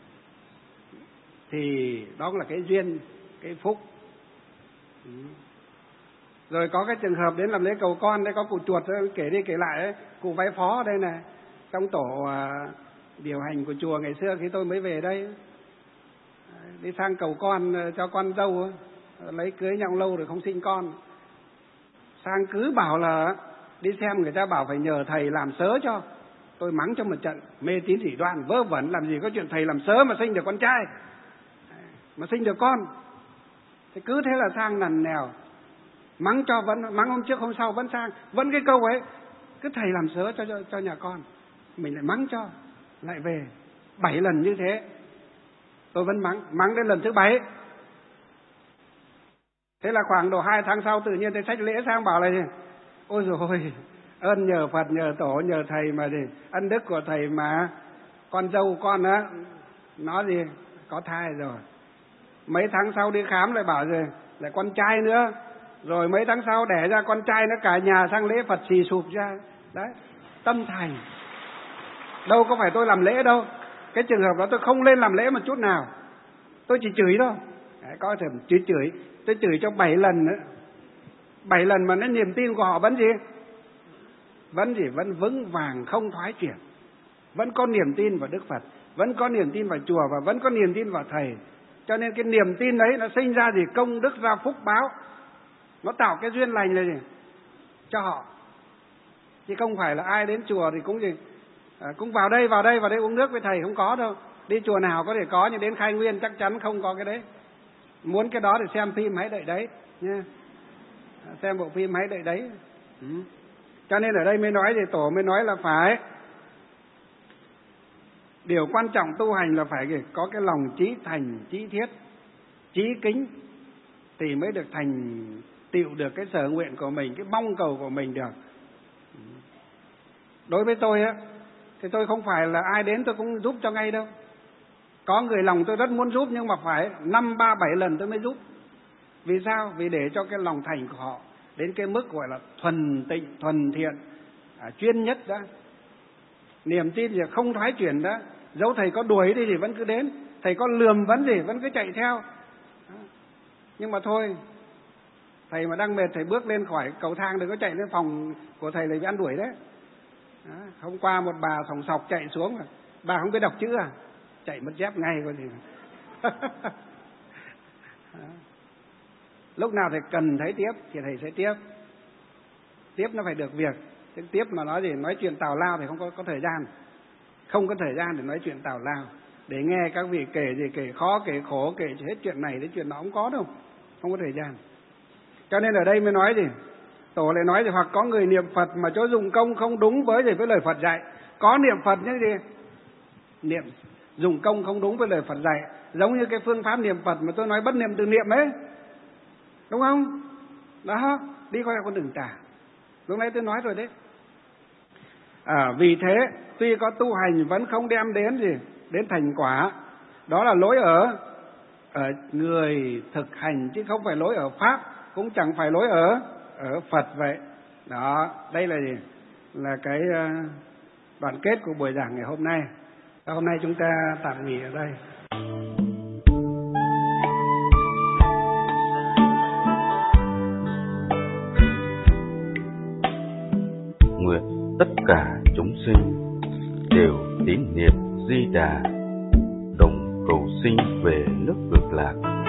thì đó là cái duyên, cái phúc. Rồi có cái trường hợp đến làm lễ cầu con đấy, có cụ chuột kể đi kể lại ấy, cụ váy phó đây này, trong tổ điều hành của chùa ngày xưa khi tôi mới về đây, đi sang cầu con cho con dâu, lấy cưới nhau lâu rồi không sinh con. Sang cứ bảo là đi xem người ta bảo phải nhờ thầy làm sớ cho. Tôi mắng cho một trận, mê tín dị đoan, vớ vẩn, làm gì có chuyện thầy làm sớ mà sinh được con trai, mà sinh được con. Thì cứ thế là sang nằn nèo, mắng cho vẫn mắng, hôm trước hôm sau vẫn sang, vẫn cái câu ấy, cứ thầy làm sớ cho nhà con, mình lại mắng cho, lại về 7 lần như thế. Tôi vẫn mắng đến lần thứ 7. Thế là khoảng độ 2 tháng sau tự nhiên thấy sách lễ sang bảo là gì? Ôi rồi ơn nhờ Phật, nhờ tổ, nhờ thầy mà gì, ân đức của thầy mà con dâu con á, nó gì có thai rồi. Mấy tháng sau đi khám lại bảo rồi lại con trai nữa. Rồi mấy tháng sau đẻ ra con trai nữa, cả nhà sang lễ Phật xì sụp ra. Đấy, tâm thành. Đâu có phải tôi làm lễ đâu. Cái trường hợp đó tôi không lên làm lễ một chút nào. Tôi chỉ chửi thôi. Đấy, có thể chửi. Tôi chửi cho 7 lần nữa. 7 lần mà nó niềm tin của họ vẫn gì? Vẫn vững vàng không thoái chuyển. Vẫn có niềm tin vào Đức Phật, vẫn có niềm tin vào chùa và vẫn có niềm tin vào thầy. Cho nên cái niềm tin đấy nó sinh ra gì? Công đức ra phúc báo. Nó tạo cái duyên lành này gì? Cho họ. Chứ không phải là ai đến chùa thì cũng gì? Cũng vào đây uống nước với thầy, không có đâu. Đi chùa nào có thể có, nhưng đến Khai Nguyên chắc chắn không có cái đấy. Muốn cái đó thì xem phim hãy đợi đấy nha. Xem bộ phim hãy đợi đấy. Cho nên ở đây mới nói thì tổ mới nói là phải, điều quan trọng tu hành là phải có cái lòng chí thành, chí thiết, chí kính thì mới được thành tựu được cái sở nguyện của mình, cái mong cầu của mình được. Đối với tôi á, thì tôi không phải là ai đến tôi cũng giúp cho ngay đâu. Có người lòng tôi rất muốn giúp nhưng mà phải 5, 3, 7 lần tôi mới giúp. Vì sao? Vì để cho cái lòng thành của họ đến cái mức gọi là thuần tịnh, thuần thiện, chuyên nhất đó. Niềm tin thì không thoái chuyển đó. Dẫu thầy có đuổi đi thì vẫn cứ đến, thầy có lườm vẫn cứ chạy theo. Nhưng mà thôi, thầy mà đang mệt thầy bước lên khỏi cầu thang, đừng có chạy lên phòng của thầy lại bị ăn đuổi đấy. Hôm qua một bà sòng sọc chạy xuống, bà không biết đọc chữ à, chạy mất dép ngay có gì. Lúc nào thầy cần thấy tiếp thì thầy sẽ tiếp. Tiếp nó phải được việc. Chứ tiếp mà nói gì, nói chuyện tào lao thì không có thời gian. Không có thời gian để nói chuyện tào lao, để nghe các vị kể gì, kể khó, kể khổ, kể hết chuyện này đến chuyện đó không có đâu. Không có thời gian. Cho nên ở đây mới nói gì, tổ lại nói gì, hoặc có người niệm Phật mà chỗ dùng công không đúng với lời Phật dạy. Có niệm Phật như gì? Dùng công không đúng với lời Phật dạy. Giống như cái phương pháp niệm Phật mà tôi nói bất niệm từ niệm ấy, đúng không? Đó, đi qua con đường tà. Lúc nãy tôi nói rồi đấy. Vì thế tuy có tu hành vẫn không đem đến gì, đến thành quả. Đó là lỗi ở người thực hành, chứ không phải lỗi ở pháp, cũng chẳng phải lỗi ở Phật vậy. Đó, đây là gì? Là cái đoạn kết của buổi giảng ngày hôm nay. Hôm nay chúng ta tạm nghỉ ở đây. Nguyện tất cả chúng sinh đều tín niệm Di Đà, đồng cầu sinh về nước Cực Lạc.